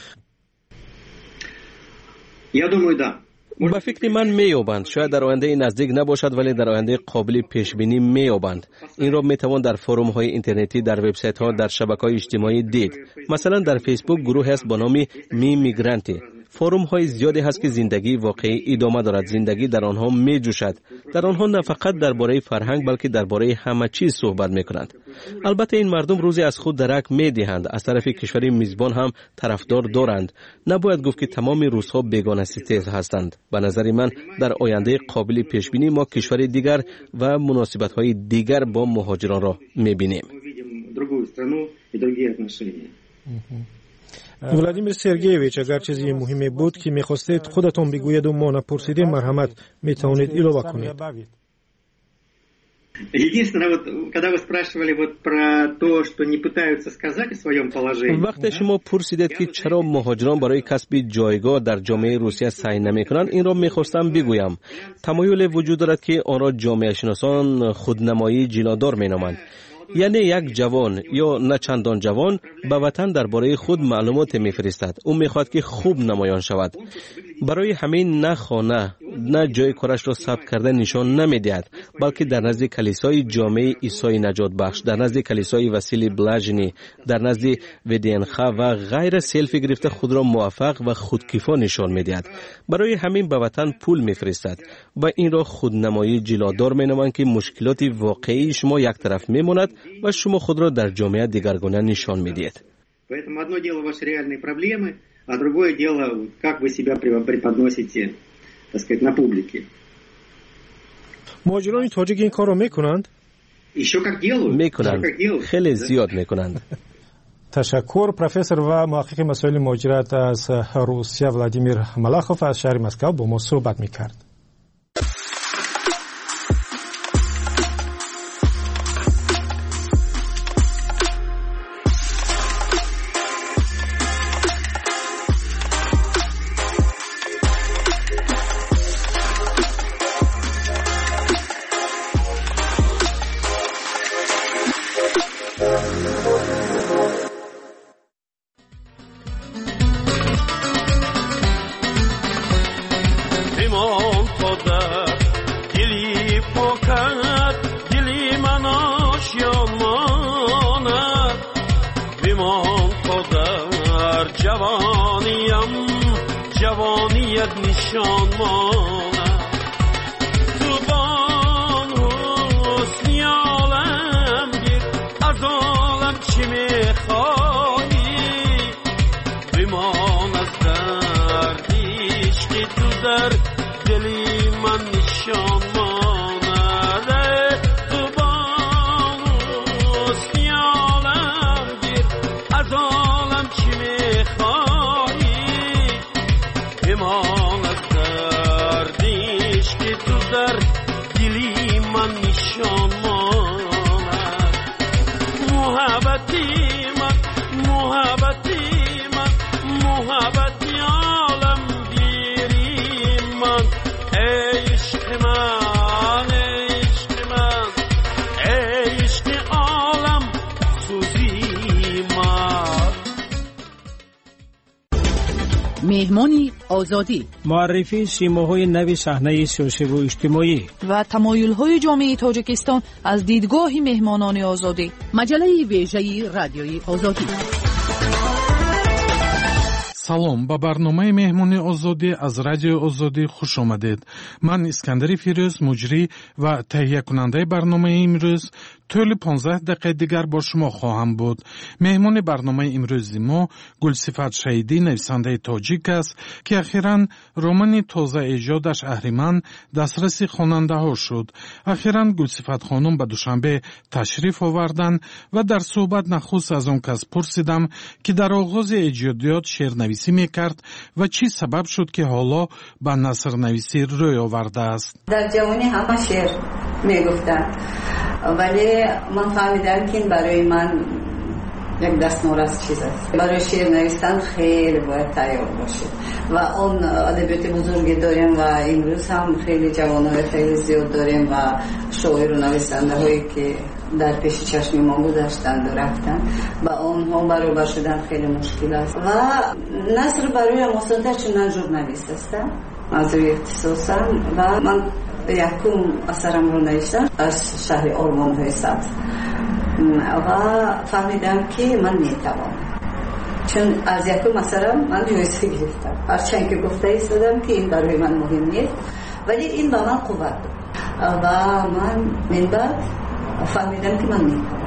Я думаю, да. با فکر من مییابند. شاید در آینده نزدیک نباشد ولی در آینده قابل پیش بینی مییابند. این را میتوان در فروم های اینترنتی، در وبسایت ها، در شبکه‌های اجتماعی دید. مثلا در فیسبوک گروه است با نام می میگرانتی. فروم های زیادی هست که زندگی واقعی ادامه دارد. زندگی در آنها می جوشد. در آنها نه فقط درباره فرهنگ بلکه درباره همه چیز صحبت میکنند. البته این مردم روزی از خود درک میدهند. از طرف کشور میزبان هم طرفدار دارند. نباید گفت که تمام روس‌ها بیگانه ستیز هستند. به نظر من در آینده قابل پیش بینی ما کشور دیگر و مناسبت های دیگر با مهاجران را میبینیم. ولادیمیر سرگیویچ، اگر چیزی مهمی بود که میخواستید خودتون بگویید و ما نپرسیدیم مرحمت میتونید علاوه کنید. Единственное, вот, когда вы спрашивали вот про то, что не пытаются сказать о своем положении. وقتی شما پرسیدید که چرا مهاجران برای کسب جایگاه در جامعه روسیه سعی نمی‌کنند، این را می‌خواستم بگویم. تمایل وجود دارد که آن را جامعه شناسان خودنمایی جلادار می‌نامند. یعنی یک جوان یا نه چندان جوان به وطن درباره خود معلومات میفرستد. او میخواد که خوب نمایان شود. برای همین نه خانه نه جای کارش را ثبت کرده نشان نمیدهد، بلکه در نزد کلیسای جامعه عیسی نجات بخش، در نزد کلیسای وسیلی بلاژنی، در نزد ودینخا و غیر سلفی گرفته خود را موفق و خودکیفا نشان میدهد. برای همین به وطن پول میفرستد و این را خودنمایی جلادار مینامند که مشکلات واقعی شما یک طرف میماند و شما خود را در جامعه دیگرگونه نشان میدهید. Поэтому одно дело ваши реальные проблемы, а другое дело, как вы себя преподносите, так сказать, на публике. مهاجران تاجیک این کار را میکنند؟ Еще как делают? میکنند. خیلی زیاد میکنند. تشکر. پروفسور و محقق مسائل مهاجرت از روسیه ولادیمیر ملاخوف از شهر مسکو با ما صحبت میکرد. از عالم چی میخوای مهمانی آزادی، معرفی سیماهای نو صحنه سیاسی و اجتماعی و تمایل‌های جامعه تاجیکستان از دیدگاه مهمانان آزادی. مجله ویژه رادیوی آزادی. салом ба барномаи меҳмони озодӣ аз радиои озодӣ хуш омадед. ман искандари фирӯз муҷрӣ ва таҳиякунандаи барномаи имрӯз طول 15 دقیقه دیگر با شما خواهم بود. مهمان برنامه امروز ما گلصفت شهیدی نویسنده تاجیک است که اخیراً رمان تازه ایجادش اهریمن دسترس خواننده ها شد. اخیراً گلصفت خانم به دوشنبه تشریف آوردند و در صحبت نخست از آن کس پرسیدم که در آغاز ایجادیات شعرنویسی میکرد و چی سبب شد که حالا به نثرنویسی روی آورده است. در جوانی همه شعر میگفتن، ولی من فهمیدم که این برای من یک دستمزد چیز است. برای شعر نوشتن خیلی باید تیار باشه و اون ادبیات بزرگی داریم و امروز هم خیلی جوانای خیلی زیاد داریم و شاعر و نویسنده هایی که در پیش چشم ما گذشتند و رفتن و اونها برابر شدن خیلی مشکل است و نثر برای مصادر چون ژورنالیست هستم از روی اختصاصم و من یکم اثرم رو نوشتم از شهر آرمان های سبز و فهمیدم که من میتوانم، چون از یکم اثرم من جایزه گرفتم، هرچند که گفته ایستادم که این برای من مهم نیست ولی این به من قوت داد و من بعد فهمیدم که من میتوانم.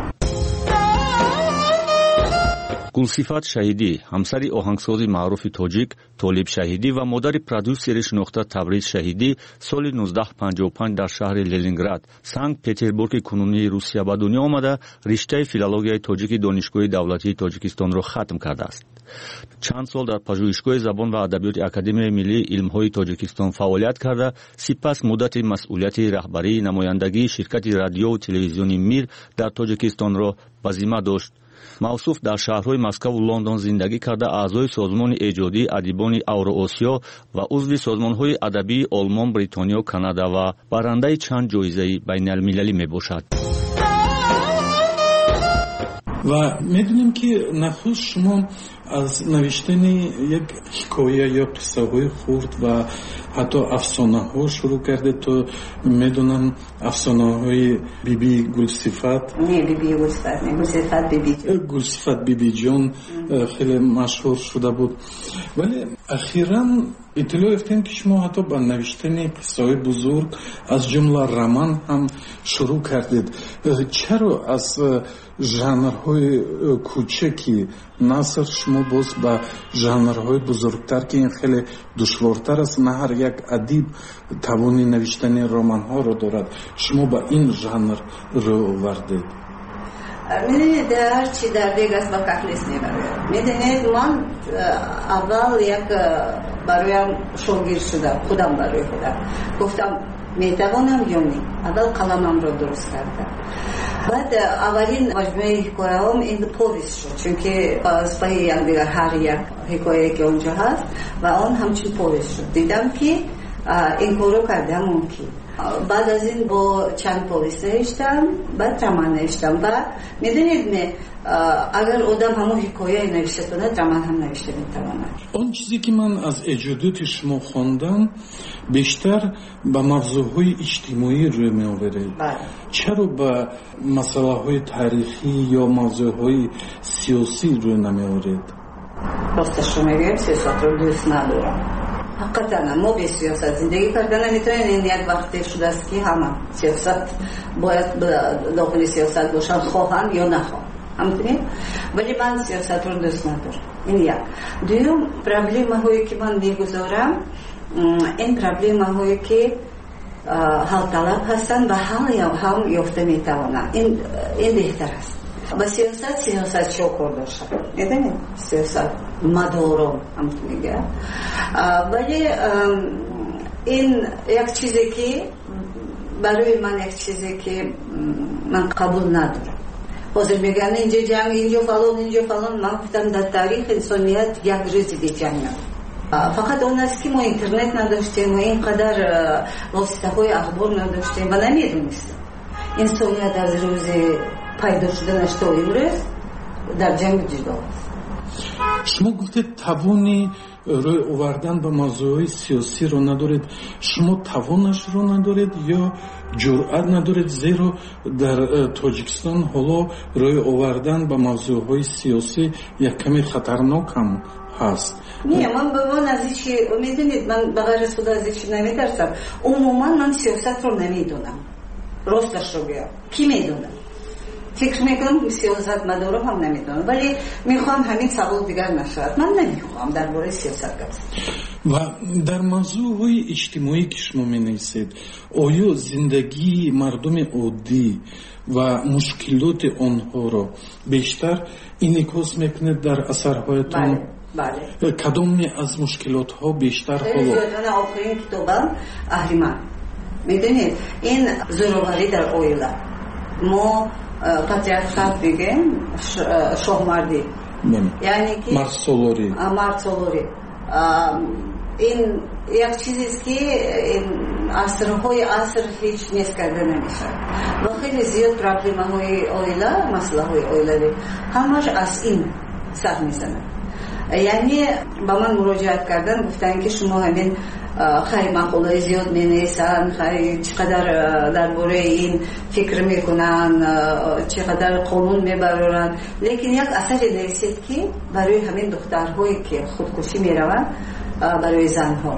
گلصفت شهیدی همسری آهنگساز معروف تاجیک طالب شهیدی و مادر پرودوسر شناخته تبریز شهیدی سال 1955 در شهر لنینگراد سنت پترزبورگ کنونی روسیه به دنیا آمده رشته فیلولوژی تاجیک دانشگاه دولتی تاجیکستان را ختم کرده است. چند سال در پژوهشگاه زبان و ادبیات اکادمی ملی علم‌های تاجیکستان فعالیت کرده، سپس مدت مسئولیت رهبری نمایندگی شرکت رادیو و تلویزیونی میر در تاجیکستان را به ذمه داشت. موصوف در شهرهای مسکو و لندن زندگی کرده اعضای سازمان ایجادی ادیبان اوراسیا و عضو سازمان‌های ادبی آلمان، بریتانیا و کانادا و برنده چند جایزه بین‌المللی میباشد. و میدونیم که نخست شما از نوشتن یک حکایه یا قصه های خورد و حتی افسانه ها شروع کرده تا میدونم افسانه های بیبی گلصفت گلصفت بیبی جان خیلی مشهور شده بود، ولی اخیراً اطلاع یافتیم که شما حتی با نوشتن قصه های بزرگ از جمله رمان هم شروع کردید. چرا از ژانرهای کوچکی نثر شما باز با ژانرهای بزرگتر که این خیلی دشوارتر است، نه هر یک ادیب توانی نوشتن رمان ها رو دارد، شما با این ژانر رو آوردید؟ میدونید هر چی در دیگ است با ککلیس نمیبرد. میدونید من اول یک برایم شوگیر شدم، خودم برای خودم گفتم میتوانم یا نه. اول قلمم رو درست کردم، بعد اولین مجموعه حکایه هم این پویست شد، چون که از پای یک دیگر هر یک حکایه که اونجا هست و آن همچین پویست شد. دیدم که این کارو کردم ممکن. بعد از این با چند پویست نوشتم، بعد رمان نوشتم. بعد میدونید اگر آدم همون حکایه نوشته کنه رمان هم نوشته میتونه. اون چیزی که من از ایجادات شما خواندم بیشتر به موضوعهای اجتماعی روی می آورید. چرا به مسئله های تاریخی یا موضوعهای سیاسی روی نمی آورید؟ راستش رو میگم سیاست رو دوست ندارم. حقیقتا ما به سیاست زندگی کردن نمیتونیم. این یک وقتی شده است که همه سیاست باید داخل سیاست باشن، خواهن یا نخواهن، همونطوری. ولی من سیاست رو دوست ندارم. این یک. دوم پرابلم هایی که من میگذارم این پرابلم هایی که حل طلب هستن و حل هم یافته میتوانن، این بهتر است. با سیاست شکر داشتن، میدونید سیاست مدارم هم میگه، ولی این یک چیزی که برای من یک چیزی که من قبول ندارم حاضر میگن اینجا جنگ، اینجا فلان. من گفتم در تاریخ انسانیت یک روز دیگه جنگ نبود. فقط اون است که ما اینترنت نداشتیم و اینقدر واسطه های اخبار نداشتیم و نمیدونستیم انسانیت از روز پیدا شدنش تا امروز در جنگ جدا است. شما گفتید توانی روی آوردن به موضوعی سیاسی رو ندارید. شما توانش رو ندارید یا جرأت ندارید؟ زیرا در تاجیکستان حالا روی آوردن به موضوعهای سیاسی یک کمی خطرناک هم هست. نه، من به من از هیچ میدونید، من به غیر خدا از هیچ نمیترسم. عموما من سیاست رو نمیدونم، راستش رو بگم. کی میدونه؟ فکر میکنم سیاست مدارم هم نمیدونم، ولی میخوام همین سوال دیگر نشود. من نمیخوام درباره سیاست گپ و در موضوعهای اجتماعی که شما مینویسید، آیا زندگی مردم عادی و مشکلات آنها را بیشتر انعکاس میکنید در اثرهایتان؟ بله. کدام از مشکلات ها بیشتر حالا؟ زیادن آخرین کتابم اهریمن. میدونید این زوروری در اویلا، ما پاتریارخات بگیم شاهمردی، یعنی که مرد سالاری. این یک چیزی است که عصرهای عصر هیچ نیست کرده نمیشه و خیلی زیاد پرابلم های اویلا، مسئله های اویلا همش از این سر میزنه. یعنی با من مراجعت کردن، گفتن که شما همین خیلی مقاله زیاد مینویسن، خیلی چقدر درباره این فکر میکنن، چقدر قانون میبرن، لیکن یک اثری نویسید که برای همین دخترهایی که خودکشی میروند، برای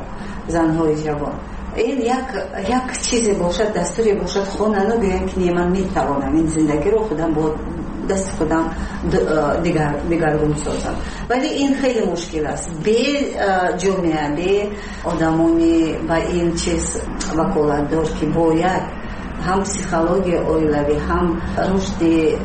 زنهای جوان، این یک چیزی باشد، دستوری باشد، خونانو بیان که من میتوانم این زندگی رو خودم با دست خودم دیگرگون سازم. ولی این خیلی مشکل است. به جامعه، به آدمانی با این چیز وکالت دار که باید هم پسیخولوژی اویلوی، هم رشد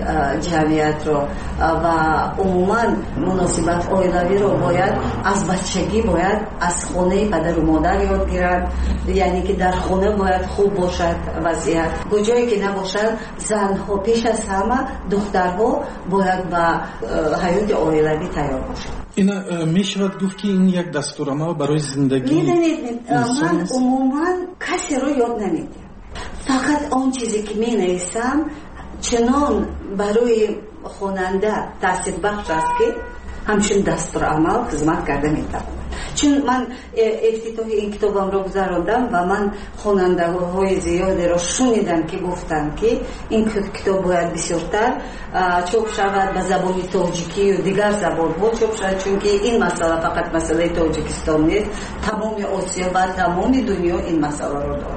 جمعیت رو و عموما مناسبت اویلوی رو باید از بچگی باید از خانه پدر و مادر یاد گیرند. یعنی که در خانه باید خوب باشد وضعیت، کجایی که نباشد زنها پیش از همه دخترها باید با حیات اویلوی تیار باشد. این میشود گفت که این یک دستورالعمل برای زندگی. میدونید من عموما کسی رو یاد نمیدم، فقط آن چیزی که می نویسم چنان برای خواننده تاثیر بخش است که همچون دستورالعمل خدمت کرده می توانم. چون من افتتاح این کتابم رو گذراندم و من خواننده های زیادی رو شنیدم که گفتن که این کتاب باید بسیارتر چاپ شود به زبان تاجیکی و دیگر زبان ها چاپ شود، چون که این مسئله فقط مسئله تاجیکستان نیست، تمام آسیا و تمام دنیا این مسئله رو داره.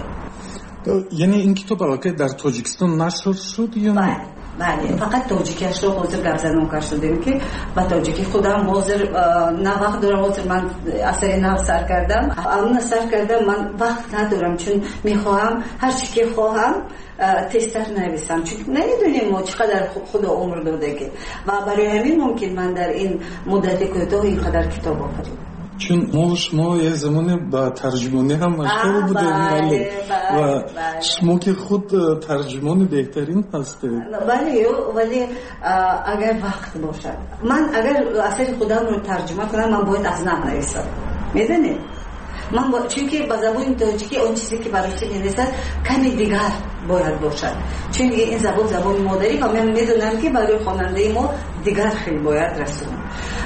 یعنی این کتاب البته در تاجیکستان نشر شد یا نه؟ بله، فقط تاجیکیش رو حاضر گردن کار شدیم که با تاجیکی خودم حاضر نه وقت دارم، حاضر من اثر نو سر کردم من وقت ندارم، چون میخواهم هر چی که خواهم تستر نویسم، چون نمیدونیم ما چقدر خدا عمر داده که و برای همین ممکن من در این مدت کوتاه اینقدر کتاب آفریدم. چون شما یه زمانی با ترجمانی هم مشغول بودید و شما که خود ترجمان بهترین هستید. ولی اگر وقت باشد، من اگر اثر خودم رو ترجمه کنم من باید از نو نویسم. میدونید من چون که با زبان تاجیکی اون چیزی که برایش می‌نویسد کمی دیگر باید باشد، چون این زبان مادری و من میدونم که برای خواننده ما دیگر خیلی باید رسونم.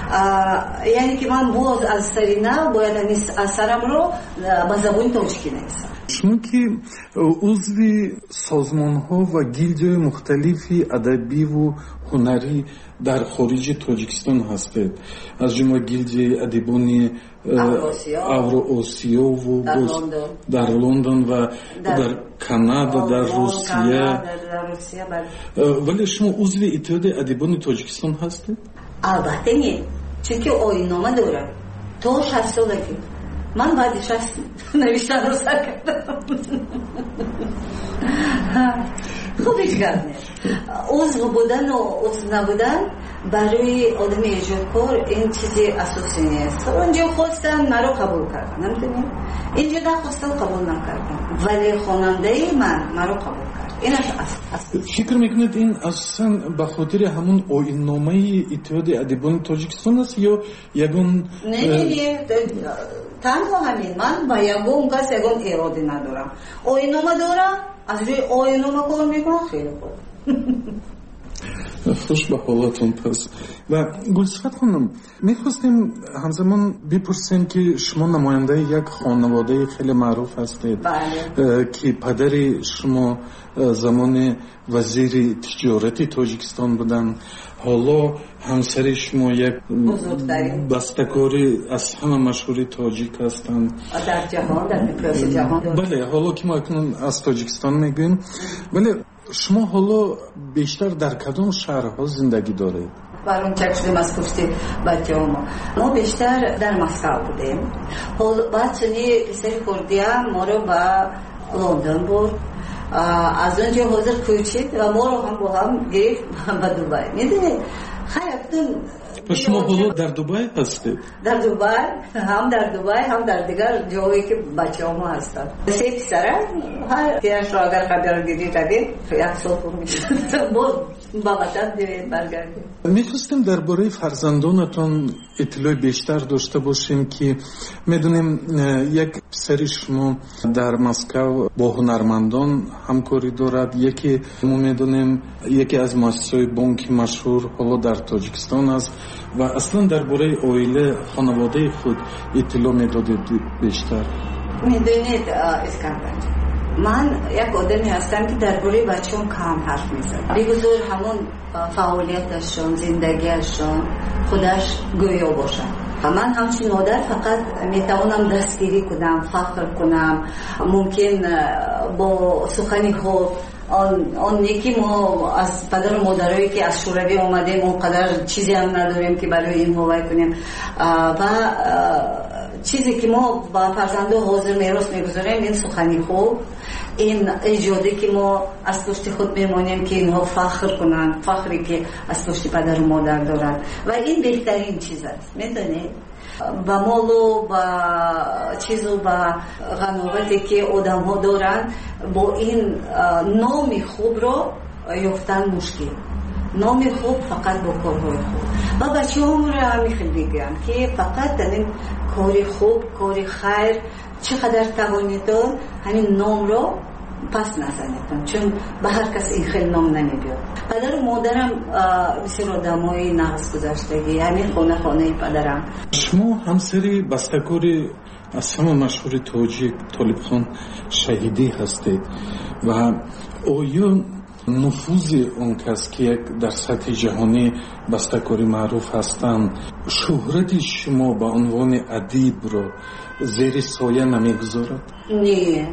یعنی که من باز از سری نو باید اثرم رو با زبان تاجیکی نویسم. شما که عضو سازمان‌ها و گیلدهای مختلفی ادبی و هنری در خارج تاجیکستان هستید، از جمله گیلد ادیبان اوراسیا و در لندن و در کانادا، در روسیه، ولی شما عضو اتحاد ادیبان تاجیکستان هستید؟ البته نه، چون که آیین‌نامه دارم تا 60 سالگی. من بعد 60 نوشتن رو سر کردم. خودش گرد عضو بودن و عضو نبودن برای آدم ایجادکار این چیزی اساسی نیست. اونجا خواستم مرا قبول کردن، نمیدونیم اینجا نخواستم قبول نکردم، ولی خواننده من مرا قبول کرد. اینش است. فکر میکنید این اصلا به خاطر همون آیین‌نامه اتحاد ادیبان تاجیکستان است یا یگان؟ نه تنها همین. من با یگان کس یگان اراده ندارم. آیین‌نامه دارم، از روی آیین‌نامه کار میکنم. خیلی خوب. خوش به حالتون. پس و گلصفت خانم میخواستیم همزمان بپرسیم که شما نماینده یک خانواده خیلی معروف هستید که پدر شما زمان وزیر تجارت تاجیکستان بودن، حالا همسر شما یک بسته‌کاری از همه مشهوری تاجیک هستند در جهان، در مقیاس جهان. بله، حالا که ما اکنون از تاجیکستان میگیم، ولی شما حالا بیشتر در کدام شهرها زندگی دارید؟ برام چک شدیم از پشت بچه ما بیشتر در مسکو بودیم. بعد چنی پسر خوردیم ما رو به لندن برد، از اونجا حاضر کوچید و ما رو هم با هم گرفت به دوبای. میدونید خیلی شما حالا در دوبای هستید؟ در دوبای، هم در دوبای هم در دیگر جایی که بچه ها هستن. سه پسره، هر پیش را اگر قدر دیدی یک سال پر میشد با وطن برگردیم. میخواستیم درباره فرزندانتان اطلاع بیشتر داشته باشیم که میدونیم یک پسر شما در مسکو با هنرمندان همکاری دارد، یکی ما میدونیم یکی از مؤسسه‌های بانک مشهور حالا در تاجیکستان است و اصلا درباره عائله خانواده خود اطلاع میدادید بیشتر؟ میدونید اسکندر، من یک آدمی هستم که درباره بچه‌ام کم حرف میزنم. بگذار همون فعالیتشون، زندگیشون خودش گویا باشه. من همچین مادر فقط میتوانم دستگیری کنم، فخر کنم، ممکن با سخنی خوب آن یکی ما از پدر و مادرایی که از شوروی آمدیم اونقدر چیزی هم نداریم که برای این هوای کنیم و چیزی که ما با فرزنده حاضر میراث میگذاریم این سخنی خوب، این ایجادی که ما از پشت خود میمانیم که اینها فخر کنن، فخری که از پشت پدر و مادر دارن و این بهترین چیز است. میدونید با مال و با چیز و با غناوتی که آدم ها دارن با این نام خوب رو یافتن مشکل. نام خوب فقط با کارهای خوب. و بچه هم رو همی خیلی بگم که فقط این کاری خوب، کاری خیر چقدر توانیدون همین نام رو پس نزنیدن، چون به هر کس این خیلی نام نمیبید. پدر و مادرم بسیار آدمای نقص گذشتگی، همین خانه پدرم. شما همسری بسته‌کاری از همه مشهور تاجیک طالب خان شهیدی هستید و آیا نفوذ اون کس که یک در سطح جهانی بسته‌کاری معروف هستند شهرت شما به عنوان ادیب رو زیر سایه نمیگذارد؟ نه،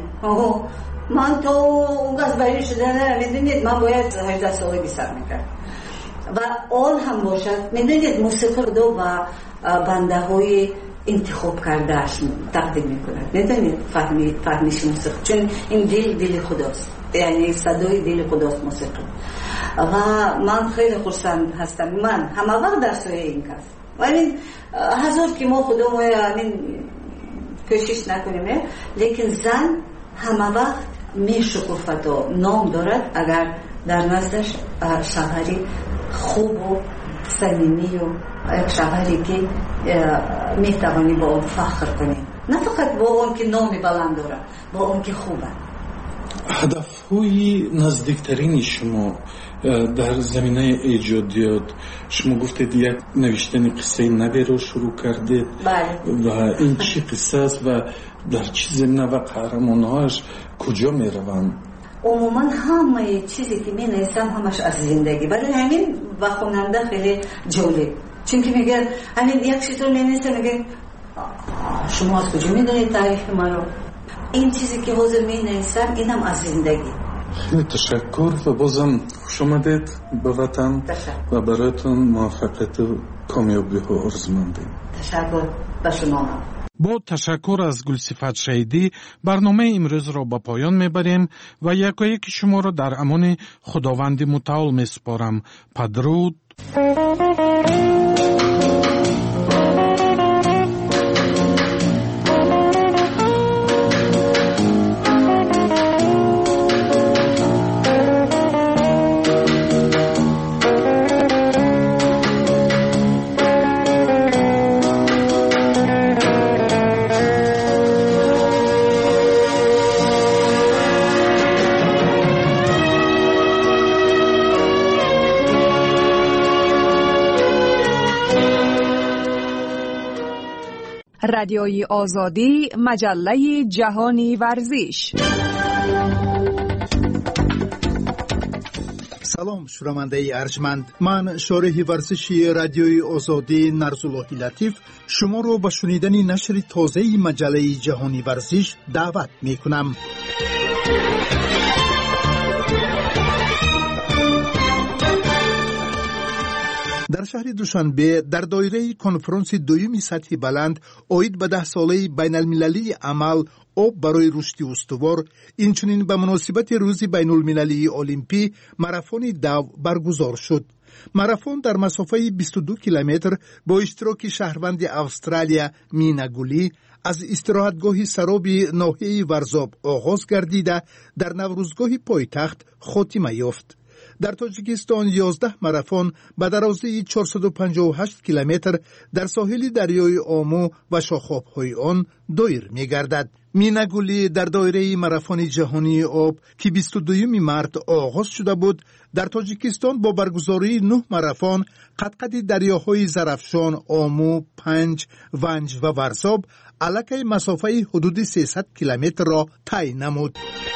من تو اون از بری شدن میدونید من باید 18 سالگی سر میکرد و آن هم باشد. میدونید موسیقی رو و بنده های انتخاب کردهش تقدیم میکنند. میدونید فهمیش موسیقی، چون این دل خداست، یعنی صدای دل خداست موسیقی. و من خیلی خرسند هستم. من همه وقت در سوی این کس و این هزار که ما خدا ما همین کوشش نکنیم، لیکن زن همه وقت میشکفت و نام دارد اگر در نزدش شوهری خوب و صمیمی و یک شوهری که میتوانی با اون فخر کنی، نه فقط با اون که نام بلند دارد، با اون که خوبه. هدف‌های نزدیکترین شما در زمینه ایجادیات، شما گفتید یک نوشتن قصه نوی رو شروع کردید و این چی قصه است و در چه زمینه و قهرمان‌هاش کجا میروند؟ عموما همه چیزی که می نویسم همش از زندگی، ولی همین و خواننده خیلی جالب، چون که میگه همین یک چیز رو می نویسم میگه شما از کجا میدونید تعریف من رو؟ این چیزی که حاضر می نویسم اینم از زندگی. خیلی تشکر و بازم خوش آمدید به وطن و برایتون موفقیت و کامیابی ها آرزومندیم. تشکر به شما. با تشکر از گلصفت شهیدی برنامه امروز را به پایان میبریم و یکایک شما را در امان خداوند متعال میسپارم. بدرود. رادیوی آزادی، مجله جهانی ورزش. سلام شنونده ارجمند، من شارح ورزشی رادیوی آزادی نرزاللهی لطیف شما رو به شنیدن نشر تازه مجله جهانی ورزش دعوت می کنم. در شهر دوشنبه در دایره کنفرانس دویمی سطح بلند اوید به 10 ساله بین المللی عمل آب برای رشد استوار، اینچنین به مناسبت روز بین المللی المپی ماراتون دو برگزار شد. ماراتون در مسافه 22 کیلومتر با اشتراک شهروند استرالیا مینا گولی از استراحتگاه سرابی ناحیه ورزاب آغاز گردیده در نوروزگاه پایتخت خاتمه یافت. در تاجیکستان 11 ماراتون به درازه 458 کیلومتر در ساحل دریای آمو و شاخاب‌های آن دایر می‌گردد. مینا گولی در دایره ماراتون جهانی آب که 22 مارس آغاز شده بود، در تاجیکستان با برگزاری 9 ماراتون قد دریاهای زرافشان، آمو، پنج، ونج و ورزاب علاقه مسافه حدود 300 کیلومتر را طی نمود.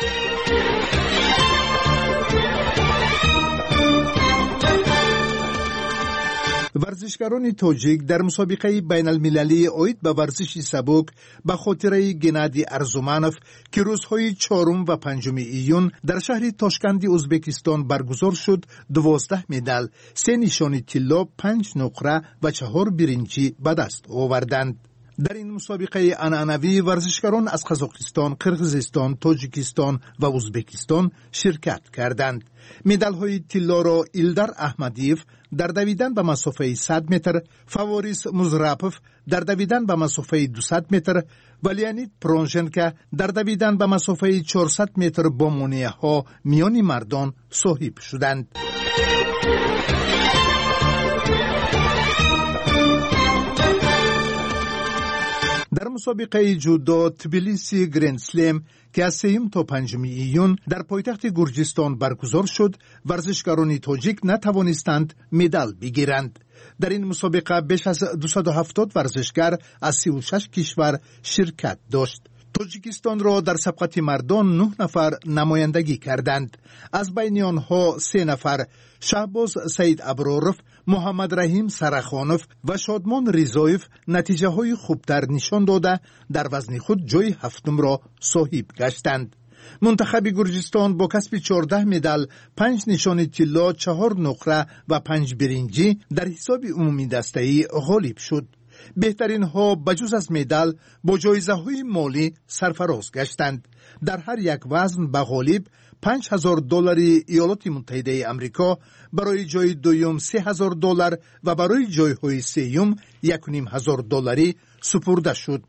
ورزشکاران تاجیک در مسابقه بین المللی اوید به ورزش سبک به خاطره گنادی ارزومانوف که روزهای 4 و 5 ایون در شهر تاشکند ازبکستان برگزار شد 12 مدال، 3 نشان طلا، 5 نقره و 4 برنجی به دست آوردند. در این مسابقه عنعنوی ورزشکاران از قزاقستان، قرقیزستان، تاجیکستان و ازبکستان شرکت کردند. مدال‌های طلا را ایلدار احمدیف در دویدن به مسافه 100 متر، فواریس مزرپوف در دویدن به مسافه 200 متر و لیانید پرونژنکا در دویدن به مسافه 400 متر با مونیه‌ها میان مردان صاحب شدند. در مسابقه جودو تبلیسی گرند سلم که از 3 تا 5 ایون در پایتخت گرجستان برگزار شد، ورزشکاران تاجیک نتوانستند مدال بگیرند. در این مسابقه بیش از 270 ورزشکار از 36 کشور شرکت داشت. تاجیکستان را در سبقت مردان 9 نفر نمایندگی کردند. از بین آنها 3 نفر شهباز سید ابرارف، محمد رحیم سرخانوف و شادمان ریزایف نتیجه های خوبتر نشان داده در وزن خود جای 7 را صاحب گشتند. منتخب گرجستان با کسب 14 مدال، 5 نشان طلا، 4 نقره و 5 برنجی در حساب عمومی دسته‌ای غالب شد. بهترین ها بجز از مدال با جایزه های مالی سرفراز گشتند. در هر یک وزن به غالب $5,000 ایالات متحده آمریکا، برای جای دوم $3,000 و برای جای های سوم $1,500 سپرده شد.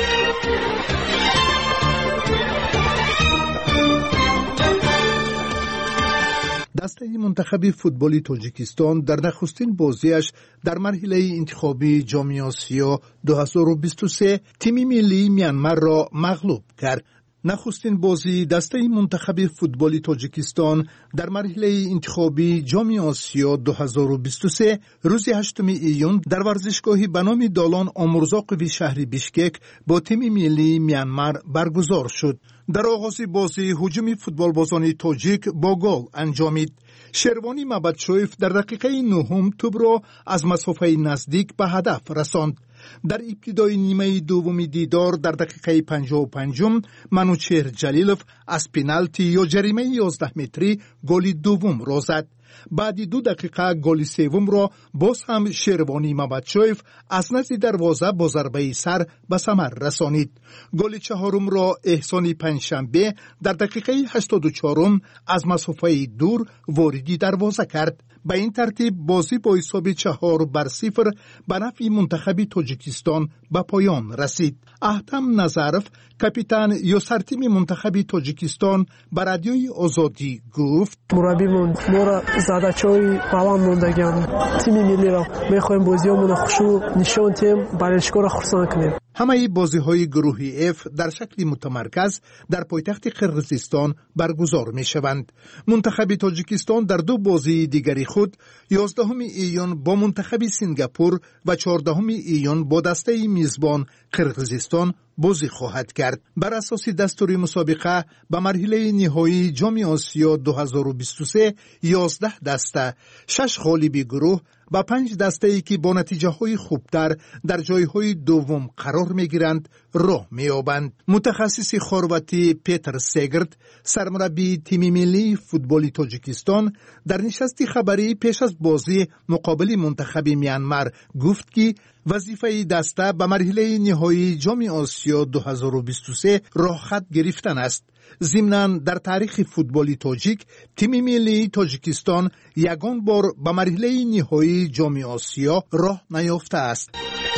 دسته منتخب فوتبالی تاجیکستان در نخستین بازیش در مرحله انتخابی جام آسیا 2023 تیم ملی میانمار را مغلوب کرد. نخستین بازی دسته منتخب فوتبالی تاجیکستان در مرحله انتخابی جام آسیا 2023 روز 8 ایون در ورزشگاهی به نام دالان آمرزاقوی شهر بیشکک با تیم ملی میانمار برگزار شد. در آغاز بازی هجوم فوتبالبازان تاجیک با گل انجامید. شروانی مبدشویف در دقیقه 9 توپ را از مسافه نزدیک به هدف رساند. در ابتدای نیمه دوم دیدار در دقیقه 55 منوچهر جلیلوف از پنالتی یا جریمه 11 متری گل دوم را زد. بعد 2 دقیقه گل سوم را باز هم شروانی مبدشویف از نزد دروازه با ضربه سر به ثمر رسانید. گل چهارم را احسان پنجشنبه در دقیقه 84 از مسافه دور واردی دروازه کرد. به این ترتیب بازی با حساب 4-0 به نفع منتخب تاجیکستان به پایان رسید. احتم نظرف کاپیتان یا سرتیم منتخب تاجیکستان به رادیوی آزادی گفت: مربیمون ما را زدچای روان موندگان تیم ملی را میخوایم بازیامون خوشو نشون تیم برشکار خرسان کنیم. همه بازی‌های گروهی F در شکل متمرکز در پایتخت قرقیزستان برگزار می‌شوند. منتخب تاجیکستان در دو بازی دیگری خود 11 ایون با منتخب سنگاپور و 14 ایون با دسته میزبان قرقیزستان بازی خواهد کرد. بر اساس دستور مسابقه به مرحله نهایی جام آسیا 2023 11 دسته 6 غالب گروه و 5 دسته‌ای که با نتیجه‌های خوبتر در جایهای دوم قرار می‌گیرند راه می‌یابند. متخصص خرواتی پیتر سگرد، سرمربی تیم ملی فوتبال تاجیکستان، در نشست خبری پیش از بازی مقابل منتخب میانمار گفت که وظیفه دسته به مرحله نهایی جام آسیا 2023 راه خط گرفتن است. ضمناً در تاریخ فوتبال تاجیک تیم ملی تاجیکستان یگان بار به مرحله نهایی جام آسیا راه نیافته است.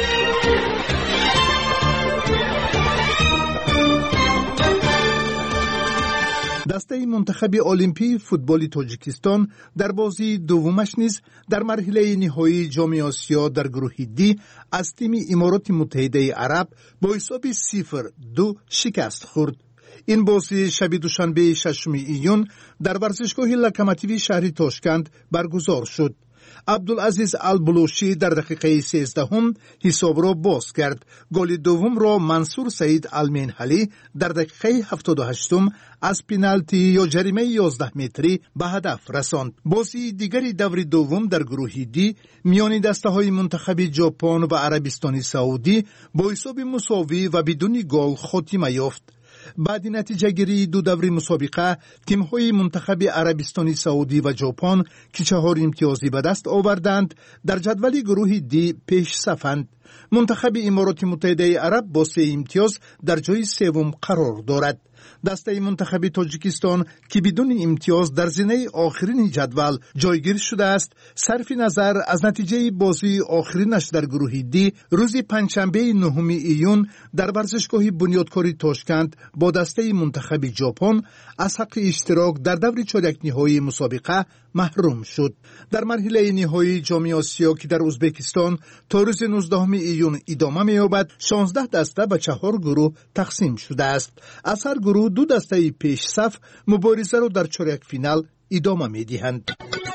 دسته منتخب المپی فوتبال تاجیکستان در بازی دومش نیز در مرحله نهایی جام آسیا در گروه دی از تیم امارات متحده عرب با حساب 0-2 شکست خورد. این بازی شب دوشنبه 6 ایون در ورزشگاه لوکوموتیو شهر تاشکند برگزار شد. عبدالعزیز البلوشی در دقیقه 13 حساب را باز کرد. گل دوم را منصور سعید المنحلی در دقیقه 78 از پنالتی یا جریمه 11 متری به هدف رساند. بازی دیگری دور دوم در گروه دی میان دسته‌های منتخب ژاپن و عربستان سعودی با حساب مساوی و بدون گل خاتمه یافت. بعد نتیجه گیری دو دور مسابقه تیم‌های منتخب عربستان سعودی و ژاپن که 4 امتیازی به دست آوردند در جدول گروه دی پیش صفند. منتخب امارات متحده عرب با 3 امتیاز در جای سوم قرار دارد. دسته منتخب تاجیکستان که بدون امتیاز در زینه آخرین جدول جایگیر شده است، صرف نظر از نتیجه بازی آخرینش در گروه دی روز پنجشنبه 9 ایون در ورزشگاه بنیادکاری تاشکند با دسته منتخب ژاپن از حق اشتراک در دور چهارک نهایی مسابقه محروم شد. در مرحله نهایی جام آسیا که در ازبکستان تا روز 19 ایون ادامه می‌یابد، 16 دسته به 4 گروه تقسیم شده است. از هر گروه 2 دسته پیش صف مبارزه را در چهارک فینال ادامه می‌دهند.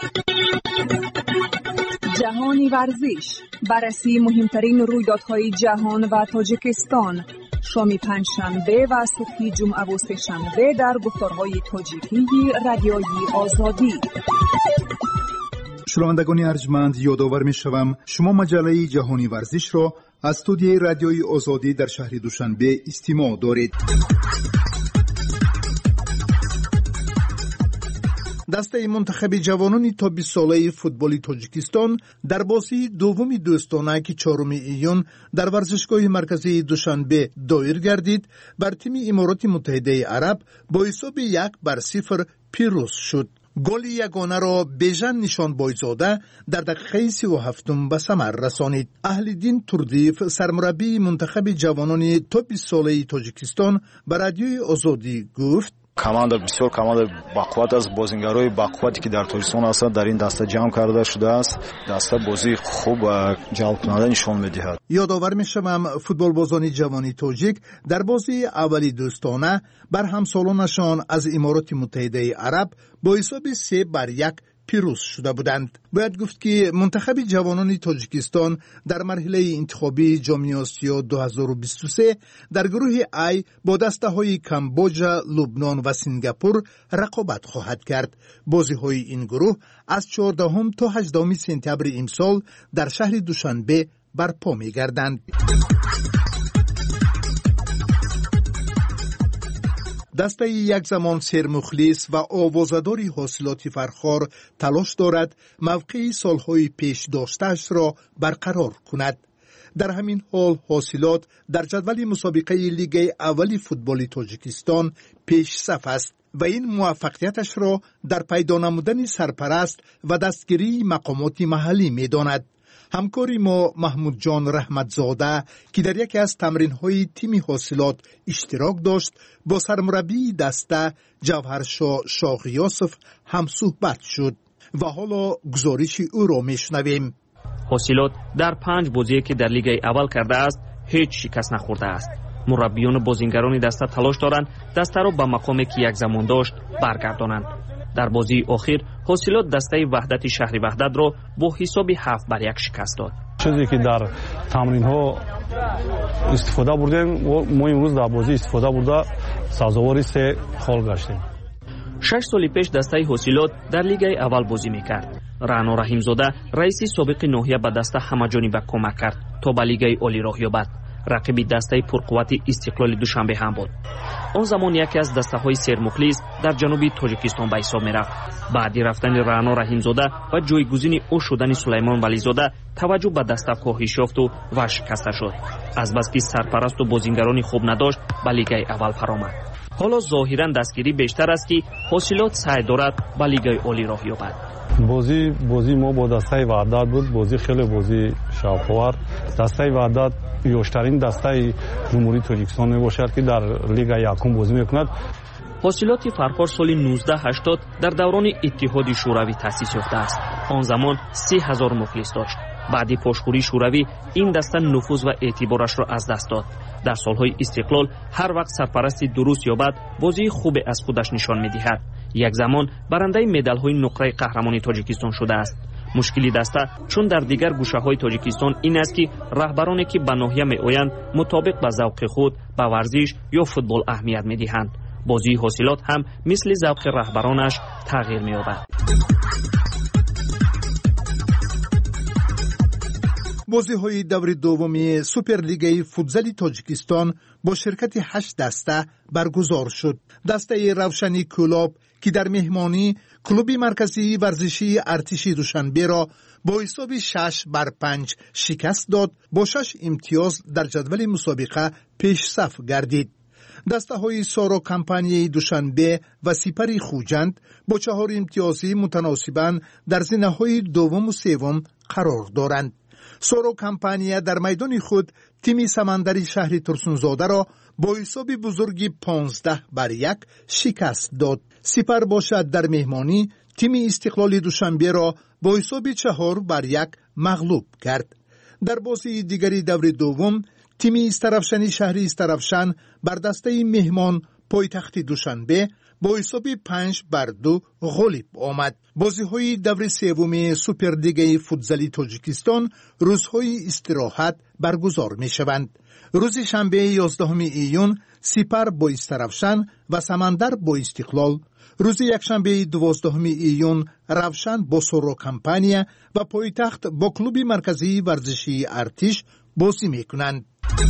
جهانی ورزش، بررسی مهمترین رویدادهای جهان و تاجیکستان، شام پنجشنبه و صبح جمعه و سه‌شنبه در گفتارهای تاجیکی رادیوی آزادی. شنوندگان ارجمند، یادآور می‌شوم شما مجله جهانی ورزش را از استودیوی رادیوی آزادی در شهر دوشنبه استماع دارید. دسته منتخب جوانان تا 20 ساله فوتبال تاجیکستان در بازی دوم دوستانه که 4 ایون در ورزشگاه مرکزی دوشنبه دایر گردید بر تیم امارات متحده عرب با حساب 1-0 پیروز شد. گل یگانه را بیژن نشان بایزاده در دقیقه 37 به ثمر رسانید. اهل‌دین توردیف سرمربی منتخب جوانان تا 20 ساله تاجیکستان به رادیوی آزادی گفت: команда бисёр команда бақувват аст. бозингарои бақуввате ки дар тоҷикистон ҳастанд дар ин даста ҷамъ карда шудааст. даста бозии хуб ва ҷалбкунанда нишон медиҳад. یادآور می‌شوم فوتبالبازان جوانی تاجیک در بازی اولی دوستانه بر همسالانشان از امارات متحده عرب با حساب 3-1 پیروز شده بودند. باید گفت که منتخب جوانان تاجیکستان در مرحله انتخابی جام آسیا 2023 در گروه ای با دسته‌های کامبوجا، لبنان و سنگاپور رقابت خواهد کرد. بازی‌های این گروه از 14 تا 18 سپتامبر امسال در شهر دوشنبه برپا می‌گردند. دسته یک زمان سرمخلص و آوازداری حاصلات فرخار تلاش دارد موقع سالهای پیش داشته‌اش را برقرار کند. در همین حال حاصلات در جدول مسابقه لیگ اول فوتبال تاجیکستان پیش صف است و این موفقیتش را در پیدا نمودن سرپرست و دستگیری مقامات محلی می‌داند. همکاری ما محمود جان رحمتزاده که در یکی از تمرین‌های تیم حاصلات اشتراک داشت با سرمربی دسته جوهرشاه شاغیاسف هم صحبت شد و حالا گزارش او را میشنویم. حاصلات در 5 بازی که در لیگ اول کرده است هیچ شکست نخورده است. مربیان بازیگران دسته تلاش دارند دسته را به مقامی که یک زمان داشت برگردانند. در بازی اخیر حاصلات دسته وحدت شهر وحدت را با حساب 7-1 شکست داد. چیزی که در تمرین ها استفاده بردیم و ما امروز در بازی استفاده برده سازوار 3 خال گشتیم. 6 سال پیش دسته حاصلات در لیگ اول بازی میکرد. رعنا رحیمزاده رئیس سابق ناحیه به دسته همه‌جانبه کمک کرد تا به لیگ عالی راه یابد. رقیب دسته پرقوت استقلال دوشنبه هم بود. آن زمان یکی از دسته های سرمخلص در جنوب تاجیکستان به حساب میرفت. بعد رفتن رعنا رحیمزاده و جایگزین او شدن سلیمان ولیزاده توجه به دسته کاهش یافت و شکسته شد. از بس که سرپرست و بازیگران خوب نداشت به لیگ اول فرآمد. حالا ظاهرا دستگیری بیشتر است که حاصلات سعی دارد به لیگ عالی راه یابد. بازی ما با دسته وحدت بود. بازی خیلی بازی شاوخوار. دسته وحدت یوشترین دسته جمهوری تاجیکستان می باشد که در لیگ یکم بازی میکند. حاصلات فرخار سال 1980 در دوران اتحاد شوروی تأسیس یافته است. آن زمان 30,000 مخلص داشت. بعد پاشخوری شوروی این دسته نفوذ و اعتبارش را از دست داد. در سالهای استقلال هر وقت سرپرستی درست یابد بازی خوب از خودش نشان می‌دهد. یک زمان برنده مدال‌های نقره قهرمانی تاجیکستان شده است. مشکلی دسته چون در دیگر گوشه‌های تاجیکستان این است که رهبرانی که به ناحیه می‌آیند مطابق به ذوق خود به ورزش یا فوتبال اهمیت می‌دهند. بازی حاصلات هم مثل ذوق رهبرانش تغییر می‌یابد. بازی‌های دور دومی سوپرلیگ فوتزال تاجیکستان با شرکت 8 دسته برگزار شد. دسته روشنی کلاب که در مهمانی کلوب مرکزی ورزشی ارتش دوشنبه را با حساب 6-5 شکست داد، با 6 امتیاز در جدول مسابقه پیش صف گردید. دسته های سارا کمپانی دوشنبه و سپر خوجند با 4 امتیازی متناسباً در زینه های دوم و سوم قرار دارند. سارا کمپانی در میدان خود تیم سمندری شهر ترسونزاده را با حساب بزرگی 15-1 شکست داد. سپر باشد در مهمانی تیم استقلال دوشنبه را با حساب 4-1 مغلوب کرد. در بازی دیگری دور دوم تیم استرافشنی شهر استرافشن بر دسته مهمان پایتخت دوشنبه با حساب 5-2 غالب آمد. بازی‌های دور سوم سوپرلیگ فوتزال تاجیکستان روزهای استراحت برگزار می‌شوند. روز شنبه 11 ایون سپر با استرافشن و سمندر با استقلال، روز یکشنبه 12 ایون روشن با سورو کمپانیا و پایتخت با کلوب مرکزی ورزشی ارتش بازی می‌کنند.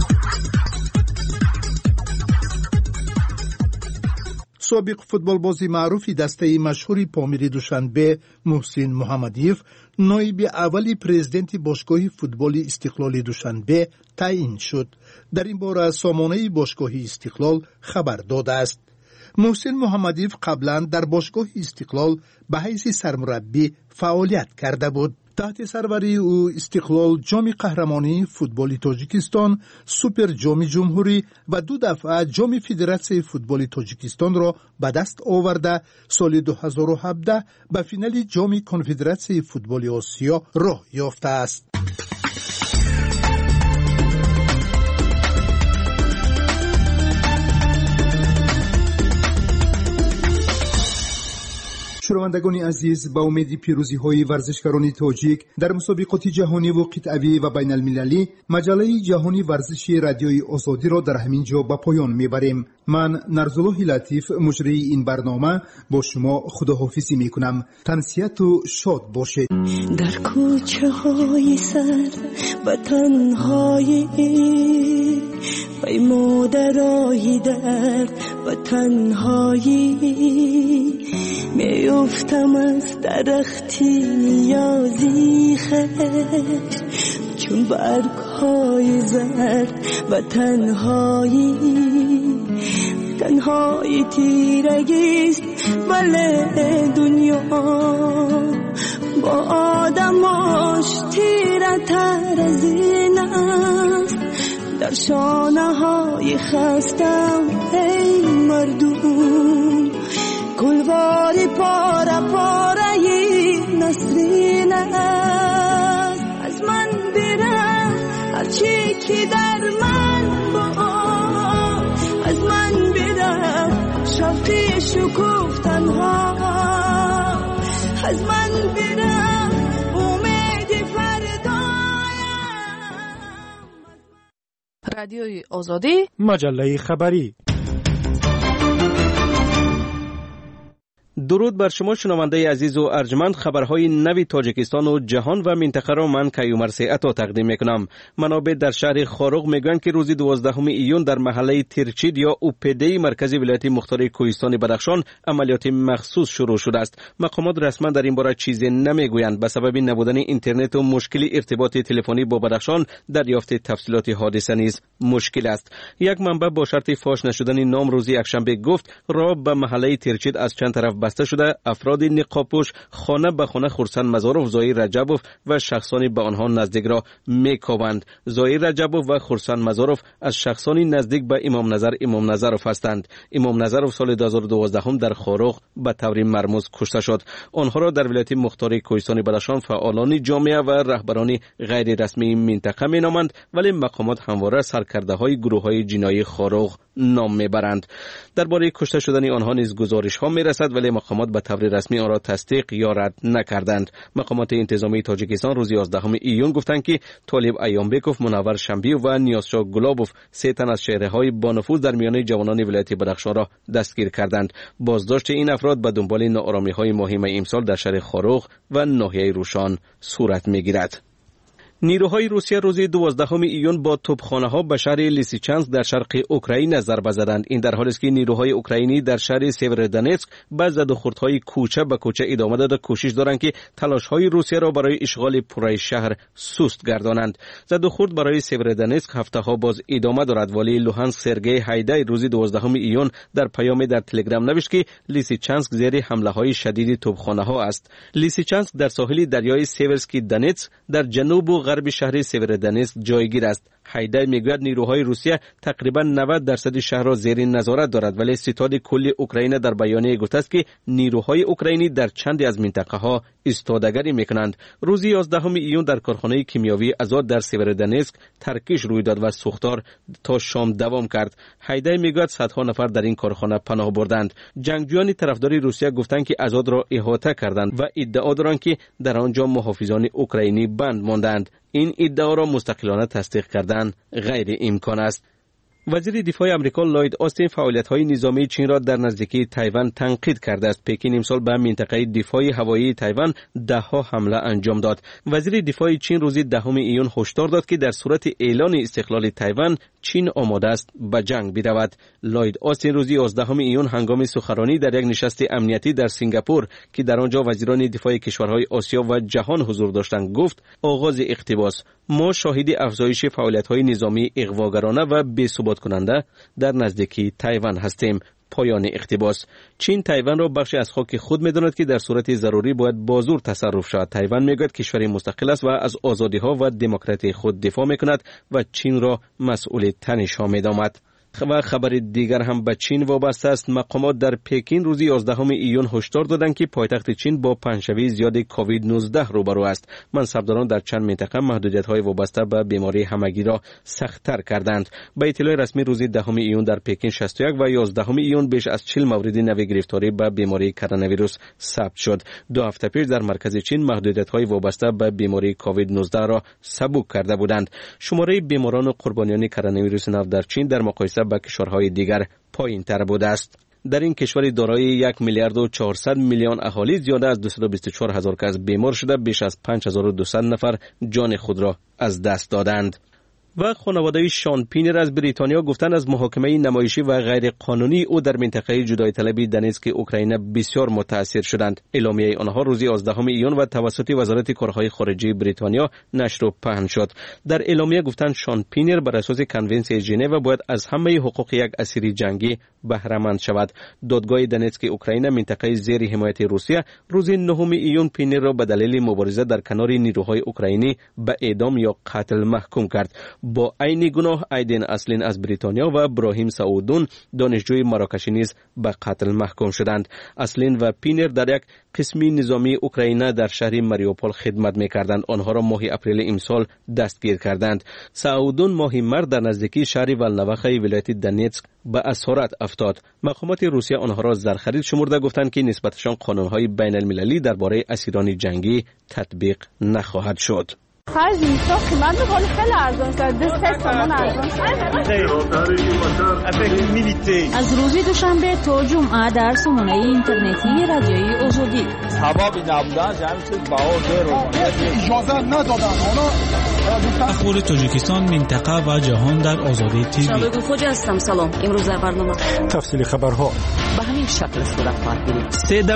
سابق فوتبال بازی معروفی دسته مشهوری پامیری دوشنبه محسن محمدیف نایب اولی پرزیدنت باشگاه فوتبال استقلال دوشنبه تعیین شد. در این باره سامانه باشگاه استقلال خبر داده است. محسن محمدیف قبلا در باشگاه استقلال به حیث سرمربی فعالیت کرده بود. تحت سروری او استقلال جام قهرمانی فوتبال تاجیکستان، سوپر جام جمهوری و 2 دفعه جام فدراسیون فوتبال تاجیکستان را به دست آورده سال 2017 به فینال جام کنفدراسیون فوتبال آسیا راه یافته است. شنوندگان عزیز، با امید پیروزی های ورزشکاران تاجیک در مسابقات جهانی و قطعی و بین المللی، مجله جهانی ورزشی رادیوی آزادی را در همین جا به پایان میبریم. من نرزالله لطیف مجری این برنامه با شما خداحافظی میکنم. تنسیت و شاد باشید. در کوچه های سر و تنهایی ای مادرای درد و تنهایی میافتم از درختی نیازی خش چون برگ‌های زرد و تنهایی تیرگیست ولی دنیا با آدماش تیره تر از این است. در شانه های خستم ای مردم گلواری پاره نسرین است. از من برم هرچی که در من از من برم امید فردایم. رادیوی آزادی، مجله خبری. درود بر شما شنونده عزیز و ارجمند. خبرهای نوی تاجیکستان و جهان و منطقه را من کیومرث عطا تقدیم میکنم. منابع در شهر خاروغ میگویند که روز 12 ایون در محله ترچید یا اوپیدی مرکزی ولایت مختار کوهستان بدخشان عملیات مخصوص شروع شده است. مقامات رسما در این باره چیزی نمیگویند. به سبب نبودن اینترنت و مشکل ارتباط تلفنی با بدخشان دریافت تفصیلات حادثه نیز مشکل است. یک منبع با شرط فاش نشدن نام روز یکشنبه گفت راه به محله ترچید از چند طرف بسته شده. افراد نقابپوش خانه به خانه خرسند مزاروف، زایر رجبوف و شخصانی به آنها نزدیک را میکوبند. زایر رجبوف و خرسند مزاروف از شخصانی نزدیک به امام نظروف هستند. امام نظروف سال 2012 در خاروغ به طور مرموز کشته شد. آنها را در ولایت مختار کوهستان بدخشان فعالان جامعه و رهبران غیر رسمی منطقه مینامند، ولی مقامات همواره سرکرده‌های گروه‌های جنایی خاروغ نام میبرند. درباره کشته شدن آنها نیز گزارش ها میرسد، ولی مقامات به طور رسمی آن را تصدیق یا رد نکردند. مقامات انتظامی تاجیکستان روز 11 ایون گفتند که طالب ایامبکوف، منور شنبی و نیازشاه گلابوف 3 تن از چهره‌های با نفوذ در میان جوانان ولایت بدخشان را دستگیر کردند. بازداشت این افراد به دنبال ناآرامی‌های مهم امسال در شهر خاروغ و ناحیه روشان صورت میگیرد. نیروهای روسیه روز 12 ایون با توپخانه‌ها به شهر لیسیچانسک در شرق اوکراین ضربه زدند. این در حالی است که نیروهای اوکراینی در شهر سیورودونتسک با زدوخوردهای کوچه به کوچه ادامه داده کوشش دارند که تلاش‌های روسیه را برای اشغال پره شهر سست گردانند. زدوخورد برای سیورودونتسک هفته‌ها باز ادامه دارد، ولی لوهانسک سرگئی هایدای روز 12 ایون در پیامی در تلگرام نوشت که لیسیچانسک زیر حمله‌های شدید توپخانه‌ها است. لیسیچانسک در ساحل دریای سیورسکی دونتسک در جنوب و غرب شهر سیورودونتسک جایگیر است. هایدای میگوید نیروهای روسیه تقریبا 90% شهر را زیر نظارت دارد، ولی ستاد کل اوکراین در بیانیه گفته است که نیروهای اوکراینی در چندی از منطقه ها ایستادگی میکنند. روز 11 ایون در کارخانه کیمیاوی آزاد در سیورودونتسک ترکش روی داد و سوختار تا شام دوام کرد. هایدای میگوید صدها نفر در این کارخانه پناه بردند. جنگجویان طرفدار روسیه گفتند که آزاد را احاطه کردند و ادعا دارند که در آنجا محافظان اوکراینی بند ماندند. این ادعا را مستقلانه تصدیق کردن غیر امکان است. وزیر دفاع آمریکا لوید آستین فعالیت‌های نظامی چین را در نزدیکی تایوان تنقید کرده است. پکین امسال به منطقه دفاعی هوایی تایوان 10 حمله انجام داد. وزیر دفاع چین روز 10 ایون هشدار داد که در صورت اعلان استقلال تایوان چین آماده است به جنگ برود. لوید آستین روز 11 ایون هنگام سخنرانی در یک نشست امنیتی در سنگاپور که در آنجا وزیران دفاع کشورهای آسیا و جهان حضور داشتند گفت آغاز اقتباس، ما شاهد افزایش فعالیت‌های نظامی اغواگرانه و بی‌ثبات کننده در نزدیکی تایوان هستیم. پایان اقتباس. چین تایوان را بخشی از خاک خود می‌داند که در صورت ضروری باید با زور تصرف شود. تایوان میگوید کشوری مستقل است و از آزادی‌ها و دموکراسی خود دفاع می‌کند و چین را مسئول تنش‌ها می‌داند. و خبر دیگر هم به چین وابسته است. مقامات در پکین روز 11 ایون هشدار دادند که پایتخت چین با پنجشوی زیاد کووید 19 روبرو است. منصبداران در چند منطقه محدودیت‌های وابسته به بیماری همگی را سخت‌تر کردند. به اطلاع رسمی روز 10 ایون در پکین 61 و 11 ایون بیش از 40 مورد نو گرفتاری به بیماری کرونا ویروس ثبت شد. 2 هفته پیش در مرکز چین محدودیت‌های وابسته به بیماری کووید 19 را سبک کرده بودند. شماره بیماران و قربانیان کرونا ویروس نو در چین در مقایسه با کشورهای دیگر پایین‌تر بوده است. در این کشور دارای 1 میلیارد و 400 میلیون اهالی زیاده از 224 هزار کس بیمار شده بیش از 5200 نفر جان خود را از دست دادند. و خانواده شان پینر از بریتانیا گفتند از محاکمه نمایشی و غیر قانونی او در منطقه جدای طلبی دونتسک اوکراین بسیار متاثر شدند. اعلامیه آنها روز 11 ایون و توسط وزارت کارهای خارجه بریتانیا نشر و پهن شد. در اعلامیه گفتند شان پینر بر اساس کنونسیون ژنو باید از همه حقوق یک اسیر جنگی بهره مند شود. دادگاه دونتسک اوکراین منطقه زیر حمایت روسیه روز 9 ایون پینر را به دلیل مبارزه در کنار نیروهای اوکراینی به اعدام یا قتل محکوم کرد. با عین گناه ایدن اسلین از بریتانیا و ابراهیم سعودون دانشجوی مراکشی نیز به قتل محکوم شدند. اسلین و پینر در یک قسمی نظامی اوکراین در شهر ماریوپول خدمت می‌کردند. آنها را ماه اپریل امسال دستگیر کردند. سعودون ماه مارس در نزدیکی شهر ولنوخه ولایت دونتسک به اسارت افتاد. مقامات روسیه آنها را زرخرید شمرده گفتند که نسبتشان قانون‌های بین المللی درباره اسیران جنگی تطبیق نخواهد شد. از روز دوشنبه تا جمعه در سامانه اینترنتی رادیوی آزادی اخبار تاجیکستان، منطقه و جهان در آزادی تیوی. شباب خوش هستم. سلام. امروز در برنامه تفصیل خبرها به همین شکل صورت خواهد گرفت.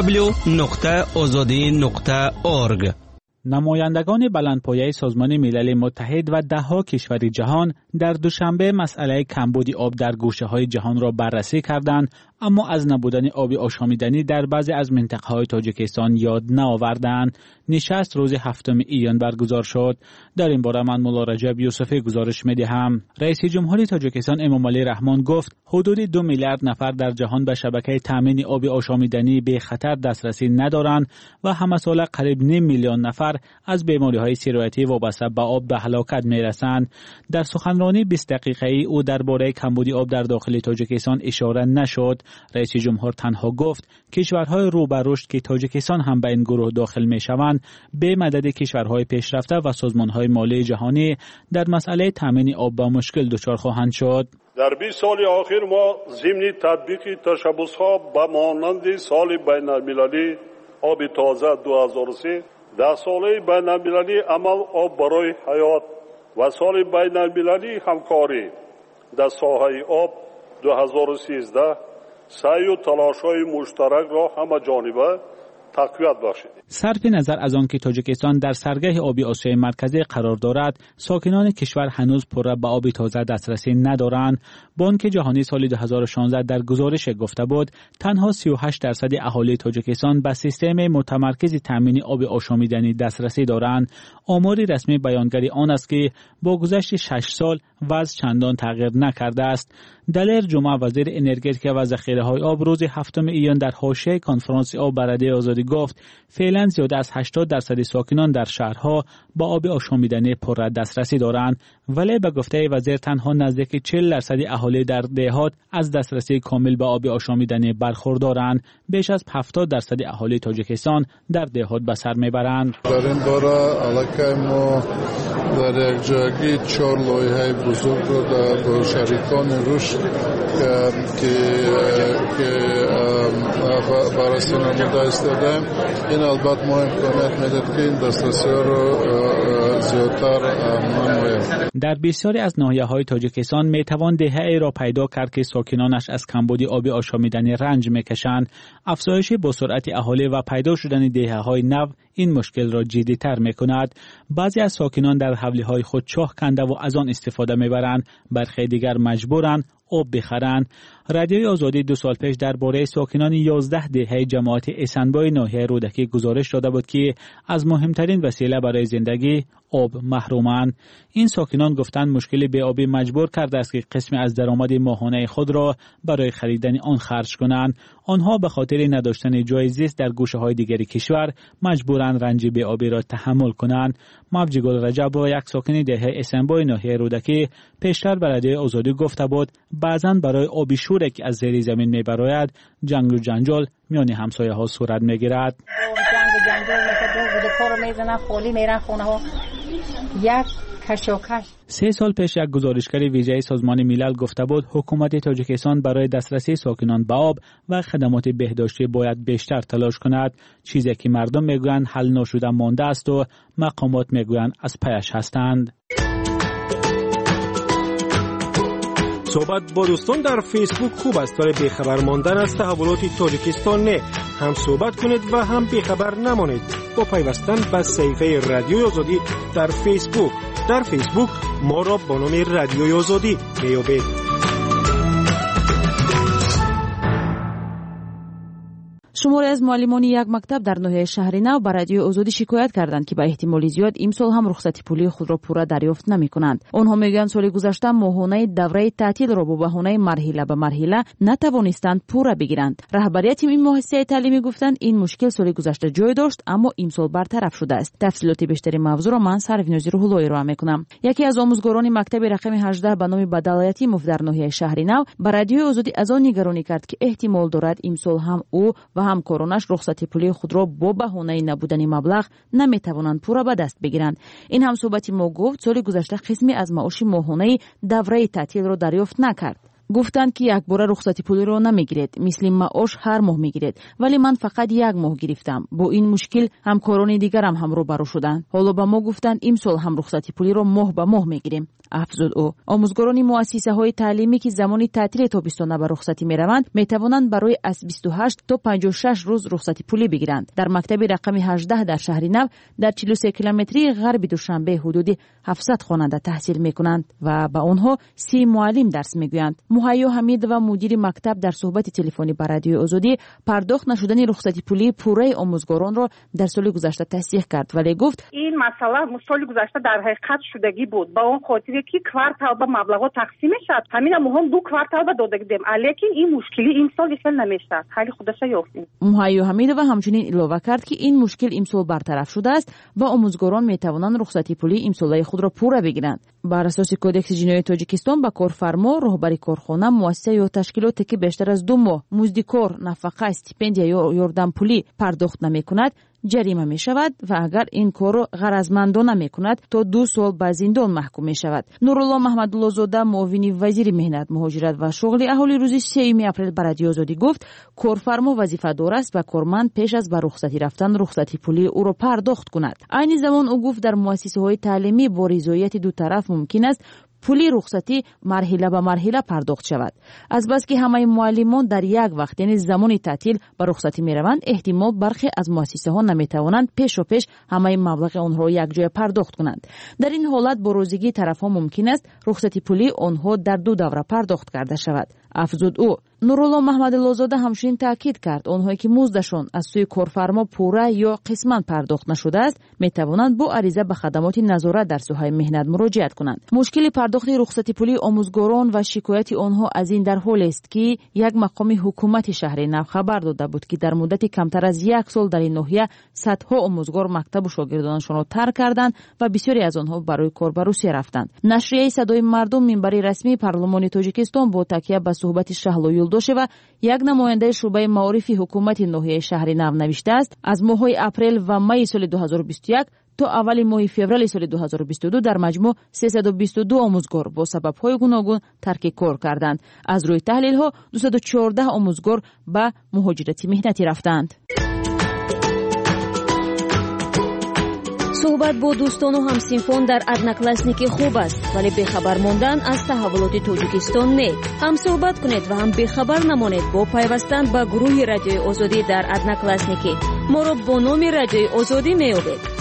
www.azadi.org. نمایندگان بلندپایه سازمان ملل متحد و ده‌ها کشور جهان در دوشنبه مسئله کمبود آب در گوشه‌های جهان را بررسی کردند، اما از نبودن آب آشامیدنی در بعضی از منطقه‌های تاجیکستان یاد نآوردند. نشست روز 7 ایان برگزار شد. در این باره من مولا رجب یوسفی گزارش می‌دهم. رئیس جمهوری تاجیکستان امامعلی رحمان گفت حدود 2 میلیارد نفر در جهان به شبکه تامین آب آشامیدنی به خطر دسترسی ندارند و همه سال قریب 9 میلیون نفر از بیماری‌های سیرایتی وابسته به آب به هلاکت می‌رسند. در سخنرانی 20 دقیقه‌ای او درباره کمبود آب در داخل تاجیکستان اشاره نشد. رئیس جمهور تنها گفت کشورهای رو به رشد که تاجیکستان هم به این گروه داخل می‌شوند به مدد کشورهای پیشرفته و سازمان‌های مالی جهانی در مسئله تامین آب با مشکل دچار خواهند شد. در 20 سال اخیر ما ضمن تطبیق تشبس‌ها به مانند سال بین‌المللی آب تازه 2003، 10 ساله بین‌المللی عمل آب برای حیات و سال بین‌المللی همکاری در ساحه آب 2013 سعی و تلاش‌های مشترک را همه جانبه تقویت بخشید. صرف نظر از آنکه تاجیکستان در سرگه آبی آسیای مرکزی قرار دارد، ساکنان کشور هنوز پر به آب تازه دسترسی ندارند. بانک جهانی سال 2016 در گزارش گفته بود تنها 38% اهالی تاجیکستان به سیستم متمرکز تامین آب آشامیدنی دسترسی دارند. آماری رسمی بیانگر آن است که با گذشت 6 سال وضع چندان تغییر نکرده است. دلر جمعه وزیر انرژی و ذخیره‌های آب روز 7 ایان در حاشیه کنفرانس آب برای آزادی گفت فعلا زیاده از 80% ساکنان در شهرها با آب آشامیدنی پر دسترسی دارند، ولی به گفته وزیر تنها نزدیک 40% اهالی در دهات از دسترسی کامل به آب آشامیدنی برخوردارند. بیش از 70% اهالی تاجیکستان در دهات به سر میبرند. در این باره علاقه ما در یک جایی 4 لایحه بزرگ رو در شریکان رشد که بررسی نموده ایستادیم. این البته ما امکانیت میدهد که این دسترسی رو زیادتر نماییم. در بسیاری از ناحیه‌های تاجیکستان میتوان دهه‌ای را پیدا کرد که ساکنانش از کمبود آب آشامیدنی رنج میکشند. افزایش با سرعت اهالی و پیدا شدن دهه‌های نو این مشکل را جدی‌تر میکند. بعضی از ساکنان در حولی‌های خود چاه کنده و از آن استفاده میبرند، برخی دیگر مجبورند آب بخرند. رادیوی آزادی 2 سال پیش درباره ساکنان 11 دهه جماعت اسنبای ناحیه رودکی گزارش داده بود که از مهمترین وسیله برای زندگی آب محرومند. این ساکنان گفتند مشکل بی‌آبی مجبور کرده است که قسمی از درآمد ماهانه خود را برای خریدن آن خرج کنند. آنها به خاطر نداشتن جای زیست در گوشه‌های دیگری کشور مجبورند رنج بی‌آبی را تحمل کنند. مبجگل رجب و یک ساکن دهه اسنبای ناحیه رودکی پیشتر به رادیوی آزادی گفته بود بعضاً برای آب شوری که از زیر زمین میبراید جنگ و جنجال میان همسایه ها صورت میگیرد. جنجال مثل کارو میزنن خالی میرن خونه ها. یک کشاکش. 3 سال پیش یک گزارشگر ویژه سازمان ملل گفته بود حکومت تاجیکستان برای دسترسی ساکنان به آب و خدمات بهداشتی باید بیشتر تلاش کند، چیزی که مردم میگویند حل نشده مانده است و مقامات میگویند از پیش هستند. صحبت با دوستان در فیسبوک خوب است ولی بیخبر ماندن از تحولات تاجیکستان نه. هم صحبت کنید و هم بیخبر نمانید با پیوستن به صفحه رادیوی آزادی در فیسبوک. در فیسبوک ما را با نام رادیوی آزادی میابید. شماری از معلمان یک مکتب در ناحیه شهر نو به رادیو آزادی شکایت کردند که به احتمال زیاد امسال هم رخصتی پولی خود را پورا دریافت نمی‌کنند. آنها میگویند سال گذشته ماهانه دوره تعطیل را با بهانه مرحله به مرحله نتوانستند پورا بگیرند. رهبریت این مؤسسه تعلیمی گفتند این مشکل سال گذشته جای داشت اما امسال برطرف شده است. تفصیلات بیشتری موضوع را من سرویناز روح‌اللهی ارائه می‌کنم. یکی از آموزگاران مکتب رقم 18 به نام بدل یتیموف در ناحیه شهر نو به رادیو آزادی از آن نگرانی کرد که احتمال دارد امسال هم او و همکارانش رخصتی پولی خود را با بهانه نبودن مبلغ نمیتوانند پورا به دست بگیرند. این هم صحبت ما گفت سال گذشته قسمی از معاش ماهانه دوره تعطیل را دریافت نکرد. گفتند که یک بار رخصتی پولی را نمیگیرید، مثل معاش هر ماه میگیرید، ولی من فقط یک ماه گرفتم. با این مشکل همکاران دیگرم هم روبرو شدند. حالا به ما گفتند امسال هم رخصتی پولی را ماه به ماه میگیریم. افزود او. آموزگاران مؤسسه های تعلیمی که زمان تعطیل تابستانه به رخصتی میروند میتوانند برای از 28 تا 56 روز رخصتی پولی بگیرند. در مکتب رقم 18 در شهر نو در 43 کیلومتری غرب دوشنبه حدود 700 خواننده تحصیل میکنند و به آنها 30 معلم درس میگویند. مهیا حمید و مدیر مکتب در صحبت تلفنی با رادیو آزادی پرداخت نشدن رخصتی پولی پوره آموزگاران را در سال گذشته تصحیح کرد، ولی گفت این مسئله سال گذشته در حقیقت شدگی بود. با اون خاطر که کوارتال به مبلغ تقسیم شد، همین مهم دو کوارتال به داده دادیم، لیکن این مشکلی این سال حل نمیشد. خیلی خودش یافتیم. مهیا حمید و همچنین اضافه کرد که این مشکل امسال برطرف شده است و آموزگاران میتوانند رخصتی پولی امساله خود را پورا بگیرند. بر اساس کدکس جنایی تاجیکستان به کارفرما، راهبری کارخانه، مؤسسه یا تشکیلاتی که بیشتر از 2 ماه مزد کار، نفقه، استیپندیا یا یاردم پولی پرداخت نمی‌کند جریمه می شود و اگر این کار را غرضمندانه می کند تا 2 سال به زندان محکوم می شود. نورالله محمدالله زاده معاون وزیر مهنت، مهاجرت و شغل اهالی روز 3 اپریل به رادیو آزادی گفت کارفرما وظیفه دار است و کارمند پیش از به رخصتی رفتن رخصتی پولی او را پرداخت کند. عین زمان او گفت در مؤسسه های تعلیمی با رضایت دو طرف ممکن است پولی رخصتی مرحله به مرحله پرداخت شود. از بس که همه معلمان در یک وقت یعنی زمان تعطیل به رخصتی می روند، احتمال برخی از مؤسسه ها نمی توانند پیش همه مبلغ آنها را یک جای پرداخت کنند. در این حالت با روزگی طرف ها ممکن است رخصتی پولی آنها در 2 دوره پرداخت کرده شود. افزود او. نورالله محمدالله زاده همچنین تاکید کرد آنهایی که مزدشان از سوی کارفرما پوره یا قسماً پرداخت نشده است می توانند با عریضه به خدمات نظارت در ساحه مهنت مراجعه کنند. مشکل پرداخت رخصتی پولی آموزگاران و شکایت آنها از این در حال است که یک مقام حکومت شهر نو خبر داده بود که در مدت کمتر از 1 سال در این ناحیه صدها آموزگار مکتب و شاگردانشان را ترک کردند و بسیاری از آنها برای کار به روسیه رفتند. نشریه صدای مردم منبر رسمی پارلمان تاجیکستان با تکیه به صحبت شهلا یلدوشه و یک نماینده شعبه معارف حکومت ناحیه شهر نو نوشته است از ماه‌های اپریل و می سال 2021 تا اول ماه فوریه سال 2022 در مجموع 322 آموزگار با سبب‌های گوناگون ترک کار کردند. از روی تحلیل‌ها 214 آموزگار به مهاجرت مهنتی رفتند. صحبت با دوستان و همسینفان در ادناکلاسنیکی خوب است، ولی بیخبر ماندن از تحولات تاجیکستان نه. هم صحبت کنید و هم بیخبر نمانید با پیوستن به گروه رادیوی آزادی در ادناکلاسنیکی. ما را با نام رادیوی آزادی میابید.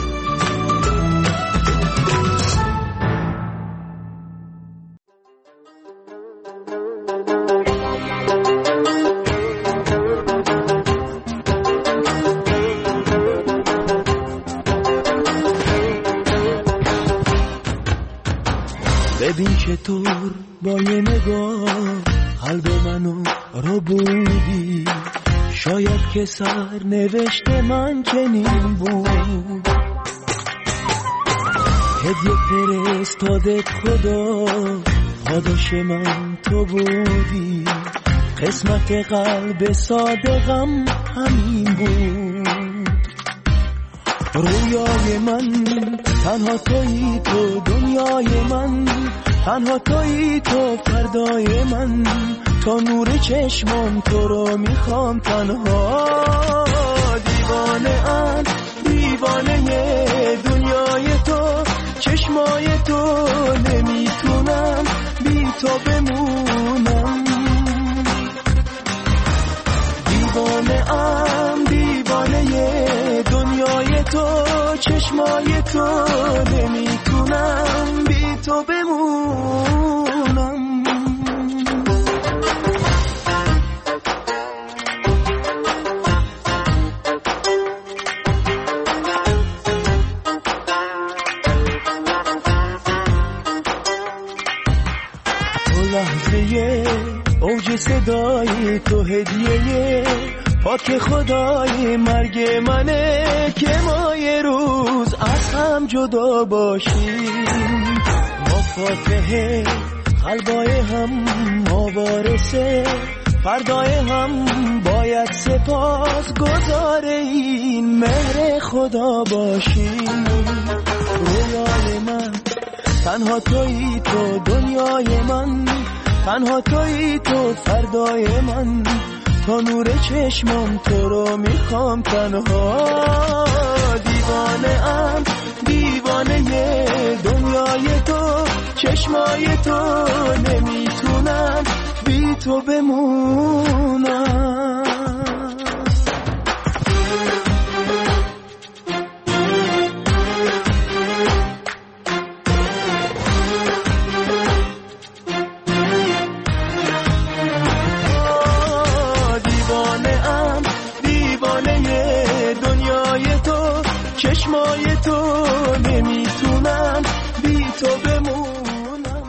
ببین چطور با یه نگاه قلب منو رو بودی، شاید که سر نوشته من چنین بود، هدیه فرستادت خدا، پاداش من تو بودی، قسمت قلب صادقم همین بود. رویای من تنها تویی، تو دنیای من تنها تویی، تو فردای من، تا نور چشمام تو رو میخوام تنها. دیوانه دنیای تو، چشمای تو، نمیتونم بی تو بمونم. دیوانه دنیای تو، چشمای تو، نمیتونم بی تو بمونم. لحظه اوج صدای تو هدیه پاک خدای مرگ منه که ما یه روز از هم جدا باشیم. ما فاتحه قلبای هم ما وارثه فردای هم باید سپاس گزار این مهر خدا باشیم. رویای من تنها تویی تو دنیای من تنها تویی تو فردای من تا نور چشمم تو رو میخوام تنها. دیوانه ام دیوانه دنیای تو چشمای تو نمیتونم بی تو بمونم. چشمای تو نمیتونم بی تو بمونم.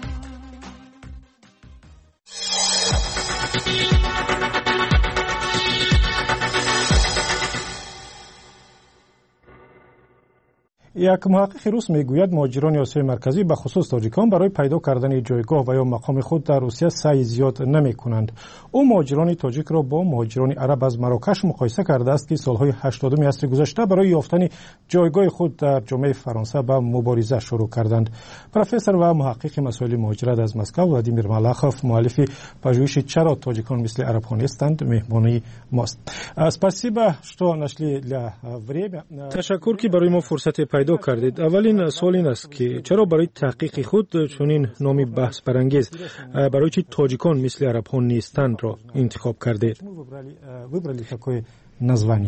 یک محقق روس میگوید مهاجران آسیای مرکزی به خصوص تاجیکان برای پیدا کردن جایگاه و یا مقام خود در روسیه سعی زیاد نمی کنند. او مهاجران تاجیک را با مهاجران عرب از مراکش مقایسه کرده است که سالهای 80 عصر گذشته برای یافتن جایگاه خود در جامعه فرانسه به مبارزه شروع کردند. پروفسور و محقق مسائل مهاجرت از مسکو ولادیمیر ملاخوف مؤلف پژوهش چرا تاجیکان مثل عرب ها نیستند مهمانی ماست. Спасибо, что нашли для время. تشکر که برای ما فرصت پیدا کردید. اولین سوال این است که چرا برای تحقیق خود چنین نامی بحث برانگیز برای چی تاجیکان مثل عرب ها نیستند را انتخاب کردید؟ Выбрали такое название.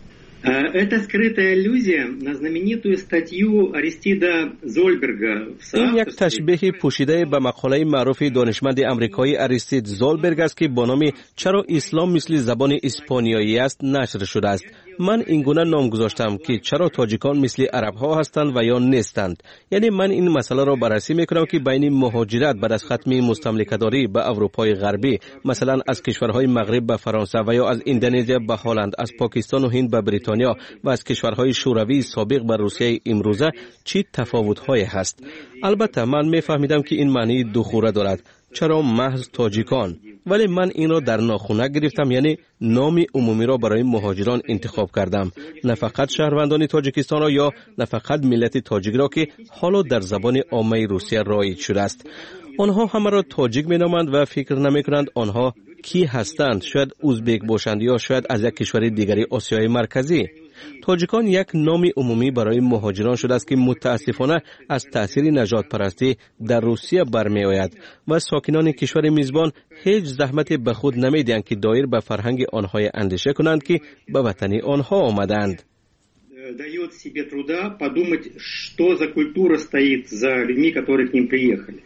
Это скрытая аллюзия на знаменитую статью Аристида Зольберга. این یک تشبیه پوشیده به مقاله معروف دانشمند آمریکایی اریستید زولبرگ است که با نام چرا اسلام مثل زبان اسپانیایی است نشر شده است. من این گونه نام گذاشتم که چرا تاجیکان مثل عرب ها هستند و یا نیستند. یعنی من این مسئله را بررسی میکنم که بین مهاجرت بعد از ختم مستملکه‌داری به اروپای غربی، مثلا از کشورهای مغرب به فرانسه و یا از اندونزیا به هلند، از پاکستان و هند به بریتانیا و از کشورهای شوروی سابق به روسیه امروزه چی تفاوت‌های هست. البته من میفهمیدم که این معنی دوخوره دارد. چرا محض تاجیکان؟ ولی من این را در ناخونه گرفتم، یعنی نام عمومی را برای مهاجران انتخاب کردم، نه فقط شهروندان تاجیکستان را یا نه فقط ملت تاجیک را که حالا در زبان عامه روسیه رایج شده است. آنها همه را تاجیک مینامند و فکر نمیکنند آنها کی هستند، شاید ازبک باشند یا شاید از یک کشور دیگری آسیای مرکزی. تاجیکان یک نام عمومی برای مهاجران شده است که متاسفانه از تأثیر نژاد پرستی در روسیه برمی آید و ساکنان کشور میزبان هیچ زحمت به خود نمی دهند که دایر به فرهنگ آنها اندیشه کنند که به وطن آنها آمدند. دает себе труда подумать, что за культура стоит за людьми, которые к ним приехали.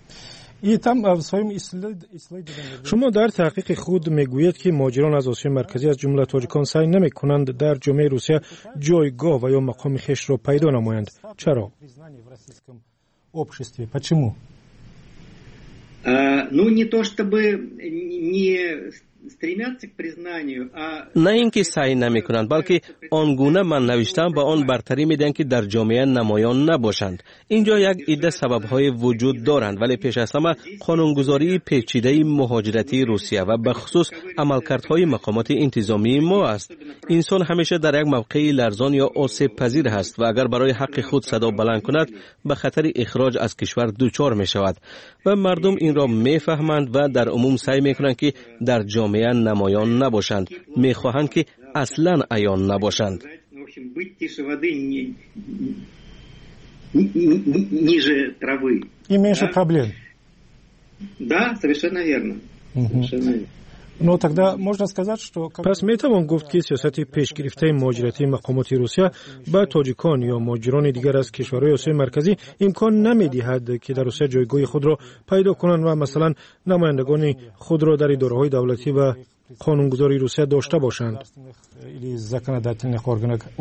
شما در تحقیق خود میگویید که مهاجران از آسیای مرکزی از جمله تاجیکان سعی نمی کنند در جامعه روسیه جایگاه و یا مقام خویش را پیدا نمایند. چرا؟ Ну, не то чтобы не стремятся к признанию, نه اینکه سعی نمی کنند، بلکه آنگونه من نوشتم به آن برتری میدن که در جامعه نمایان نباشند. اینجا یک عده سبب‌های وجود دارند، ولی پیش از همه قانونگذاری پیچیده مهاجرتی روسیه و به خصوص عملکردهای مقامات انتظامی ما است. انسان همیشه در یک موقع لرزان یا آسیب پذیر است و اگر برای حق خود صدا بلند کند به خطر اخراج از کشور دچار می شود و مردم این را میفهمند و در عموم سعی میکنند که در جامعه نمایان نباشند، میخواهند که اصلا عیان نباشند. И меньше проблем. Да, совершенно верно. Но тогда можно сказать, что... پس میتوان گفت که سیاست پیشگرفته مهاجرتی مقامات روسیه به تاجیکان یا مهاجران دیگر از کشورهای آسیای مرکزی امکان نمیدهد که در روسیه جایگاه خود را پیدا کنند و مثلا نمایندگان خود را در اداره‌های دولتی و قانونگذاری روسیه داشته باشند.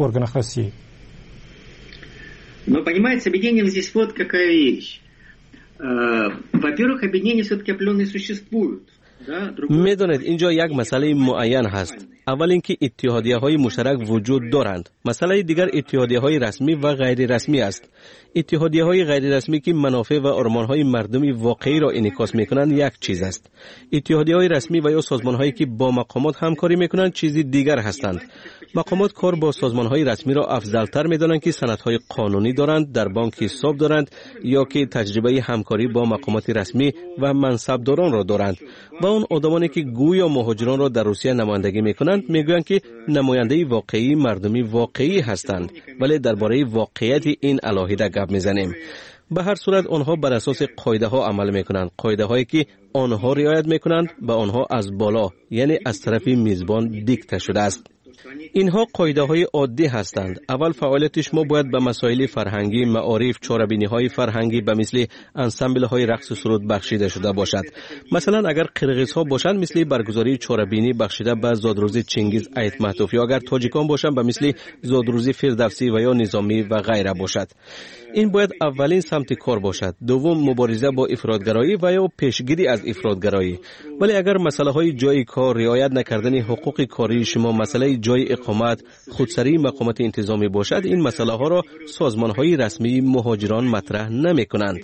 Но понимаете, Бегенев здесь вот какая вещь. Во-первых, объединения все-таки определенные существуют. میدانید اینجا یک مسئله معین هست. اول اینکه اتحادیه‌های مشترک وجود دارند. مسئله دیگر اتحادیه‌های رسمی و غیر رسمی است. اتحادیه‌های غیر رسمی که منافع و آرمان‌های مردمی واقعی را انعکاس می‌کنند یک چیز است. اتحادیه‌های رسمی و یا سازمان‌هایی که با مقامات همکاری می‌کنند چیزی دیگر هستند. مقامات کار با سازمان‌های رسمی را افضل‌تر می‌دانند که سندهای قانونی دارند، در بانک حساب دارند یا که تجربه همکاری با مقامات رسمی و منصبداران را دارند. و اون آدمانی که گویا مهاجران را در روسیه نمایندگی می‌کنند میگویند که نماینده واقعی مردمی واقعی هستند، ولی درباره واقعیت این علاهیده گپ می‌زنیم. به هر صورت آنها بر اساس قاعده ها عمل میکنند، قاعده هایی که آنها رعایت میکنند و آنها از بالا یعنی از طرف میزبان دیکته شده است. اینها قاعده های عادی هستند. اول فعالیت شما باید به مسائل فرهنگی، معارف، چاره‌بینی های فرهنگی به مثل انسامبل های رقص و سرود بخشیده شده باشد. مثلا اگر قرقیز ها باشند مثل برگزاری چاره‌بینی بخشیده به زادروزی چنگیز ایت مهتوف، یا اگر تاجیکان باشند به مثل زادروزی فردوسی و یا نظامی و غیره باشد. این باید اولین سمت کار باشد. دوم مبارزه با افراطگرایی و یا پیشگیری از افراطگرایی. ولی اگر مسئله های جای کار، رعایت نکردن حقوق کاری شما، مسئله جای اقامت، خودسری مقامات انتظامی باشد، این مسئله ها را سازمان های رسمی مهاجران مطرح نمی کنند.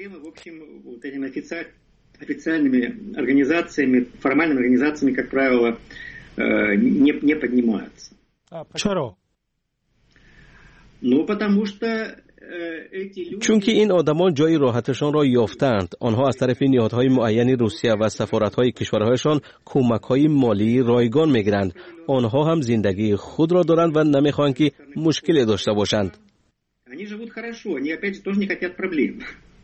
официальными организациями, формальными организациями, как правило, не поднимаются. چرا؟ Ну, потому что چون که این آدمان جای راحتشان را یافتند. آنها از طرف نهادهای معین روسیه و سفارت‌های کشورهایشان کمک‌های مالی رایگان می‌گیرند. آنها هم زندگی خود را دارند و نمی‌خواهند که مشکلی داشته باشند. Они живут хорошо, они опять же тоже не хотят проблем.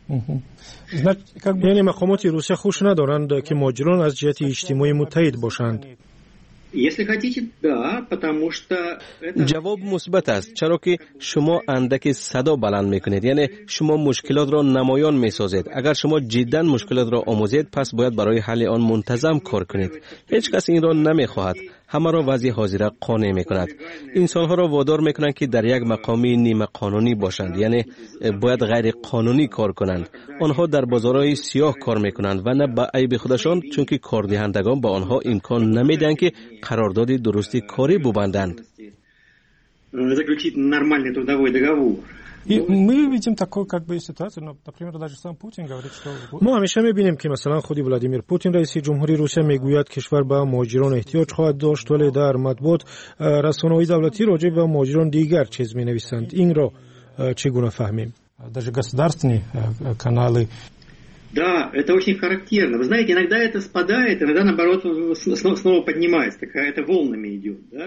یعنی مقامات روسیه خوش ندارند که مهاجران از جهت اجتماعی متحد باشند. Если хотите, да, потому что جواب مثبت است، چرا که شما اندک صدا بلند میکنید، یعنی شما مشکلات را نمایان میسازید. اگر شما جدا مشکلات را آموزید پس باید برای حل آن منتظم کار کنید. هیچ کس این را نمیخواهد، همه را وضع حاضره قانع میکند. انسانها را وادار میکنند که در یک مقامی نیمه قانونی باشند، یعنی باید غیر قانونی کار کنند. آنها در بازارهای سیاه کار میکنند و نه به عیب خودشان، چون که کاردهندگان به آنها امکان نمیدن که قرارداد درستی کاری ببندند. Заключить нормальный трудовой договор. Мы видим такую ситуацию, например, даже сам Путин говорит, что ما همیشه میبینیم که مثلا خودی ولادیمیر پوتین رئیس جمهوری روسیه میگوید کشور به مهاجران احتیاج خواهد داشت، ولی در مطبوعات رسانه‌های دولتی راجع به مهاجران دیگر چیز مینویسند. این را چگونه فهمیم؟ Даже государственные каналы. Да, это очень характерно. Вы знаете, иногда это спадает, иногда наоборот снова поднимается, такая это волнами идет, да?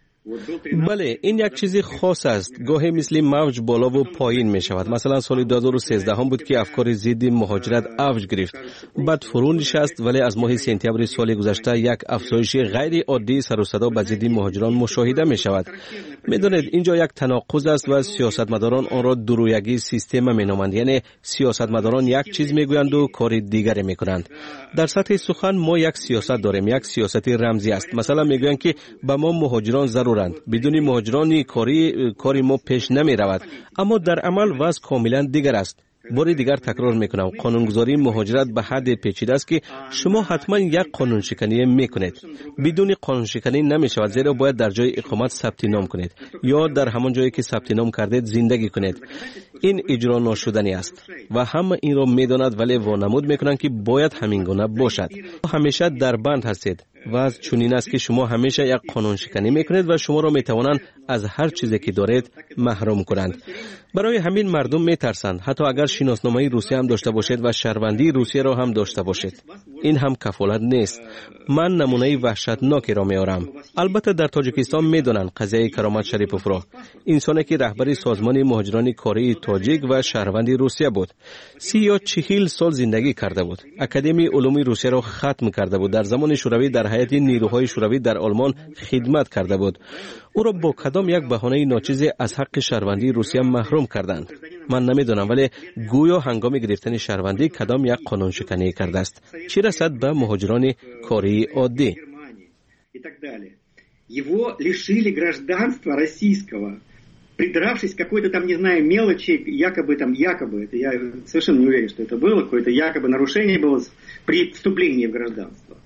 بله، این یک چیز خاص است. گاهی مثل موج بالا و پایین می شود. مثلا سال 2013 هم بود که افکار ضد مهاجرت اوج گرفت، بعد فرو نشست، ولی از ماه سپتامبر سال گذشته یک افزایش غیر عادی سر و صدا به ضد مهاجران مشاهده می شود. می دانید اینجا یک تناقض است و سیاستمداران آن را درویگی سیستم می نامند، یعنی سیاستمداران یک چیز می گویند و کار دیگری می کنند. در سطح سخن ما یک سیاست داریم، یک سیاست رمزی است. مثلا می گویند که به ما مهاجران ضرورند، بدون مهاجران کاری ما پیش نمی رود، اما در عمل وضع کاملا دیگر است. باری دیگر تکرار میکنم، قانونگذاری مهاجرت به حد پیچیده است که شما حتما یک قانون شکنی میکنید. بدون قانون شکنی نمی شود، زیرا باید در جای اقامت ثبت نام کنید یا در همان جایی که ثبت نام کردید زندگی کنید. این اجرا ناشدنی است و همه این را میداند، ولی وانمود میکنند که باید همین گونه باشد. همیشه در بند هستید و از چنین است که شما همیشه یک قانون شکنی میکنید و شما را میتوانند از هر چیزی که دارید محروم کنند. برای همین مردم میترسند، حتی اگر شناسنامه روسیه هم داشته باشید و شهروندی روسیه را هم داشته باشید. این هم کفالت نیست. من نمونه وحشتناکی را میارم. البته در تاجیکستان میدونن قضیه کرامت شریپوف را، انسانی که رهبر سازمان مهاجران کاری تاجیک و شهروندی روسیه بود. 30 یا 40 سال زندگی کرده بود. اکادمی علوم روسیه را ختم کرده بود. در زمان شوروی در هیئت نیروهای شوروی در آلمان خدمت کرده بود. او را با کدام یک بهانه ناچیز از حق شهروندی روسیه محروم کردند؟ من نمیدونم، ولی گویا هنگام گرفتن شهروندی کدام یک قانون شکنی کرده است، چه رسد به مهاجران کاری عادی. Его лишили гражданства российского. придравшись к какой-то там, не знаю, мелочи, якобы, это я совершенно не уверен, что это было, какое-то якобы нарушение было при вступлении в гражданство.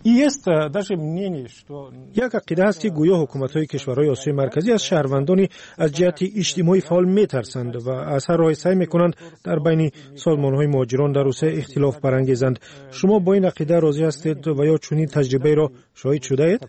یک عقیده هست که گویا حکومت‌های کشورهای آسیای مرکزی از شهروندانی از جهت اجتماعی فعال می‌ترسند و از هر راهی سعی می‌کنند در بین سازمان‌های مهاجران در روسیه اختلاف برانگیزند. شما با این عقیده راضی هستید و یا چنین تجربه را شاهد شده اید؟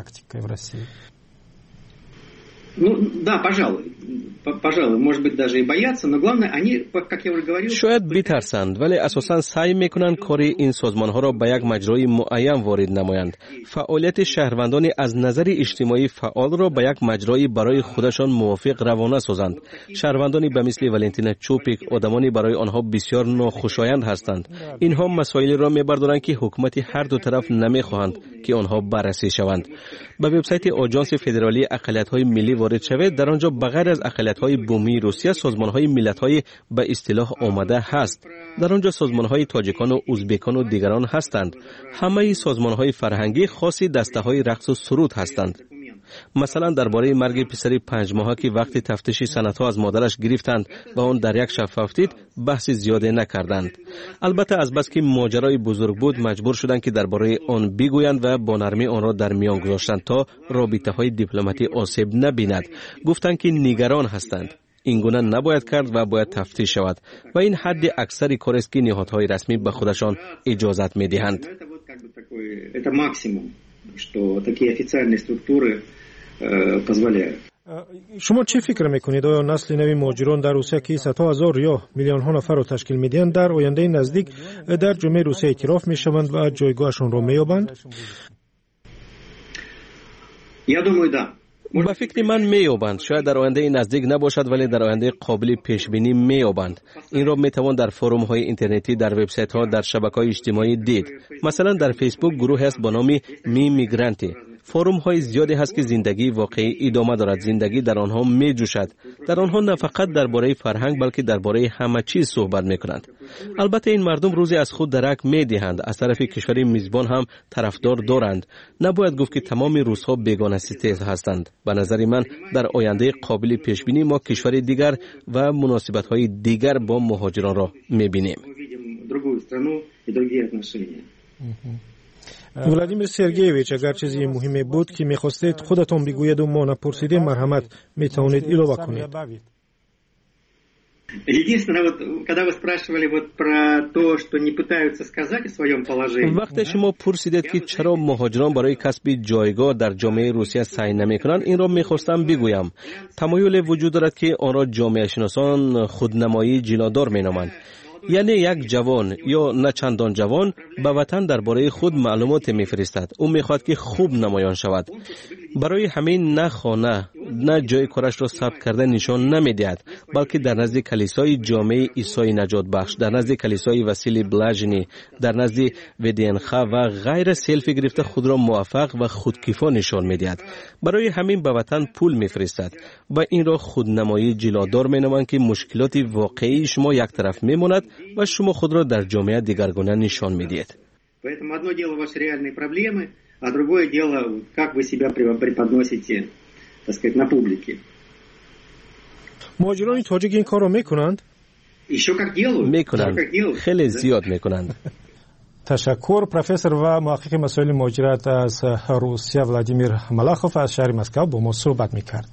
Ну, да, пожалуй, может быть, даже и боятся, но главное, они, как я уже говорил... شاید بترسند ولی اساساً سعی میکنند کار این سازمانها را به یک مجرای معین وارد نمایند. فعالیت شهروندان از نظر اجتماعی فعال را به یک مجرای برای خودشان موافق روانه سازند. شهروندانی به مثل ولنتینا چوپیک آدمانی برای آنها بسیار ناخوشایند هستند. اینها مسائلی را میبردارند که حکومت هر دو طرف نمیخواهند که آنها بررسی شوند. به وبسایت آژانس فدرالی اقلیت‌های ملی وارد شوید، در آنجا بغیر از اقلیت‌های بومی روسیه سازمان‌های ملت‌های به اصطلاح آمده هست. در آنجا سازمان‌های تاجیکان و ازبکان و دیگران هستند. همه سازمان‌های فرهنگی خاصی دسته‌های رقص و سرود هستند. مثلا درباره مرگ پسری 5 ماهه که وقتی تفتیش سندها از مادرش گرفتند و آن در یک شب فوتید بحث زیاده نکردند. البته از بس که ماجرای بزرگ بود مجبور شدند که درباره آن بگویند و با نرمی آن را در میان گذاشتند تا رابطه‌های دیپلماتی آسیب نبیند. گفتند که نگران هستند. این گونه نباید کرد و باید تفتیش شود و این حد اکثری کاری است که نهادهای رسمی به خودشان اجازت می‌دهند. Это максимум, что такие официальные структуры позволяют. شما چه فکر میکنید؟ آیا نسل نوی مهاجران در روسیه که صدها هزار یا میلیون ها نفر را تشکیل میدهند در آینده نزدیک در جامعه روسیه اعتراف میشوند و جایگاهشان را مییابند؟ Я думаю, да. با فکر من مییابند. شاید در آینده نزدیک نباشد ولی در آینده قابل پیش بینی مییابند. این را میتوان در فروم های اینترنتی، در وبسایت ها، در شبکه‌های اجتماعی دید. مثلا در فیسبوک گروه است با نام می میگرانتی. فروم های زیادی هست که زندگی واقعی ادامه دارد. زندگی در آنها می جوشد. در آنها نه فقط درباره فرهنگ بلکه درباره همه چیز صحبت میکنند. البته این مردم روزی از خود درک میدهند. از طرف کشور میزبان هم طرفدار دارند. نباید گفت که تمام روس‌ها بیگانه ستیز هستند. به نظر من در آینده قابل پیش بینی ما کشور دیگر و مناسبت های دیگر با مهاجران را میبینیم. ولادیمیر سرگیویچ، اگر چیزی مهمی بود که میخواستید خودتون بگوید و ما نپرسیدیم مرحمت میتونید ایلو بکنید. Единственное, вот, когда вы спрашивали вот про то, что не пытаются сказать о своем положении. وقتی شما پرسیدید که چرا مهاجران برای کسب جایگاه در جامعه روسیه سعی نمی‌کنند، این را می‌خواستم بگویم. تمایل وجود دارد که آن را جامعه شناسان خودنمایی جلادار می‌نامند. یعنی یک جوان یا نه چندان جوان به وطن درباره خود معلومات میفرستد. او میخواد که خوب نمایان شود. برای همین نه خانه نه جای کارش را ثبت کرده نشان نمیدهد، بلکه در نزد کلیسای جامعه عیسی نجات بخش، در نزد کلیسای وسیلی بلاژنی، در نزد ودینخا و غیر سلفی گرفته خود را موفق و خودکیفا نشان میدهد. برای همین به وطن پول میفرستد و این را خودنمایی جلادار مینامند که مشکلات واقعی شما یک طرف میماند و شما خود را در جامعه دیگرگونه نشان میدهید. Поэтому одно дело ваши реальные проблемы, а другое дело, как вы себя преподносите, так сказать, на публике. مهاجران تاجیک این کار را میکنند؟ Еще как делают? میکنند. خیلی زیاد میکنند. تشکر. پروفسور و محقق مسائل مهاجرت از روسیه ولادیمیر ملاخوف از شهر مسکو با ما صحبت میکرد.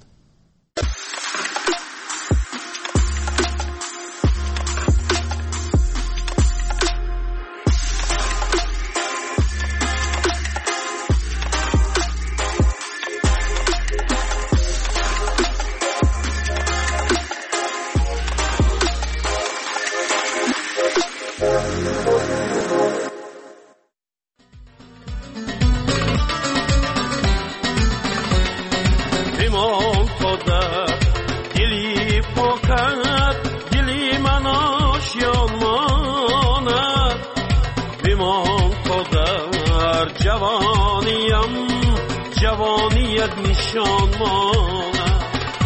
جوانیت نشان ماند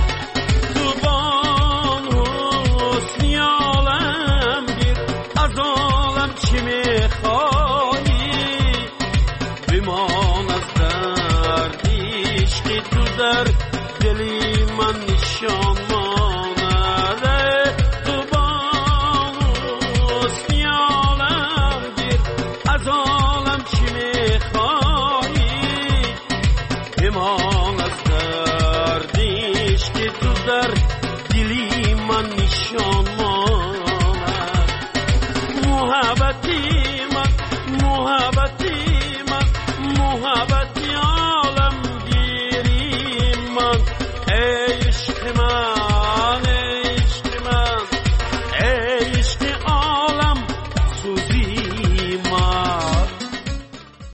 زبان حسنی عالم گیر از عالم چی میخوایی بمان از درد عشقی تو در دلی من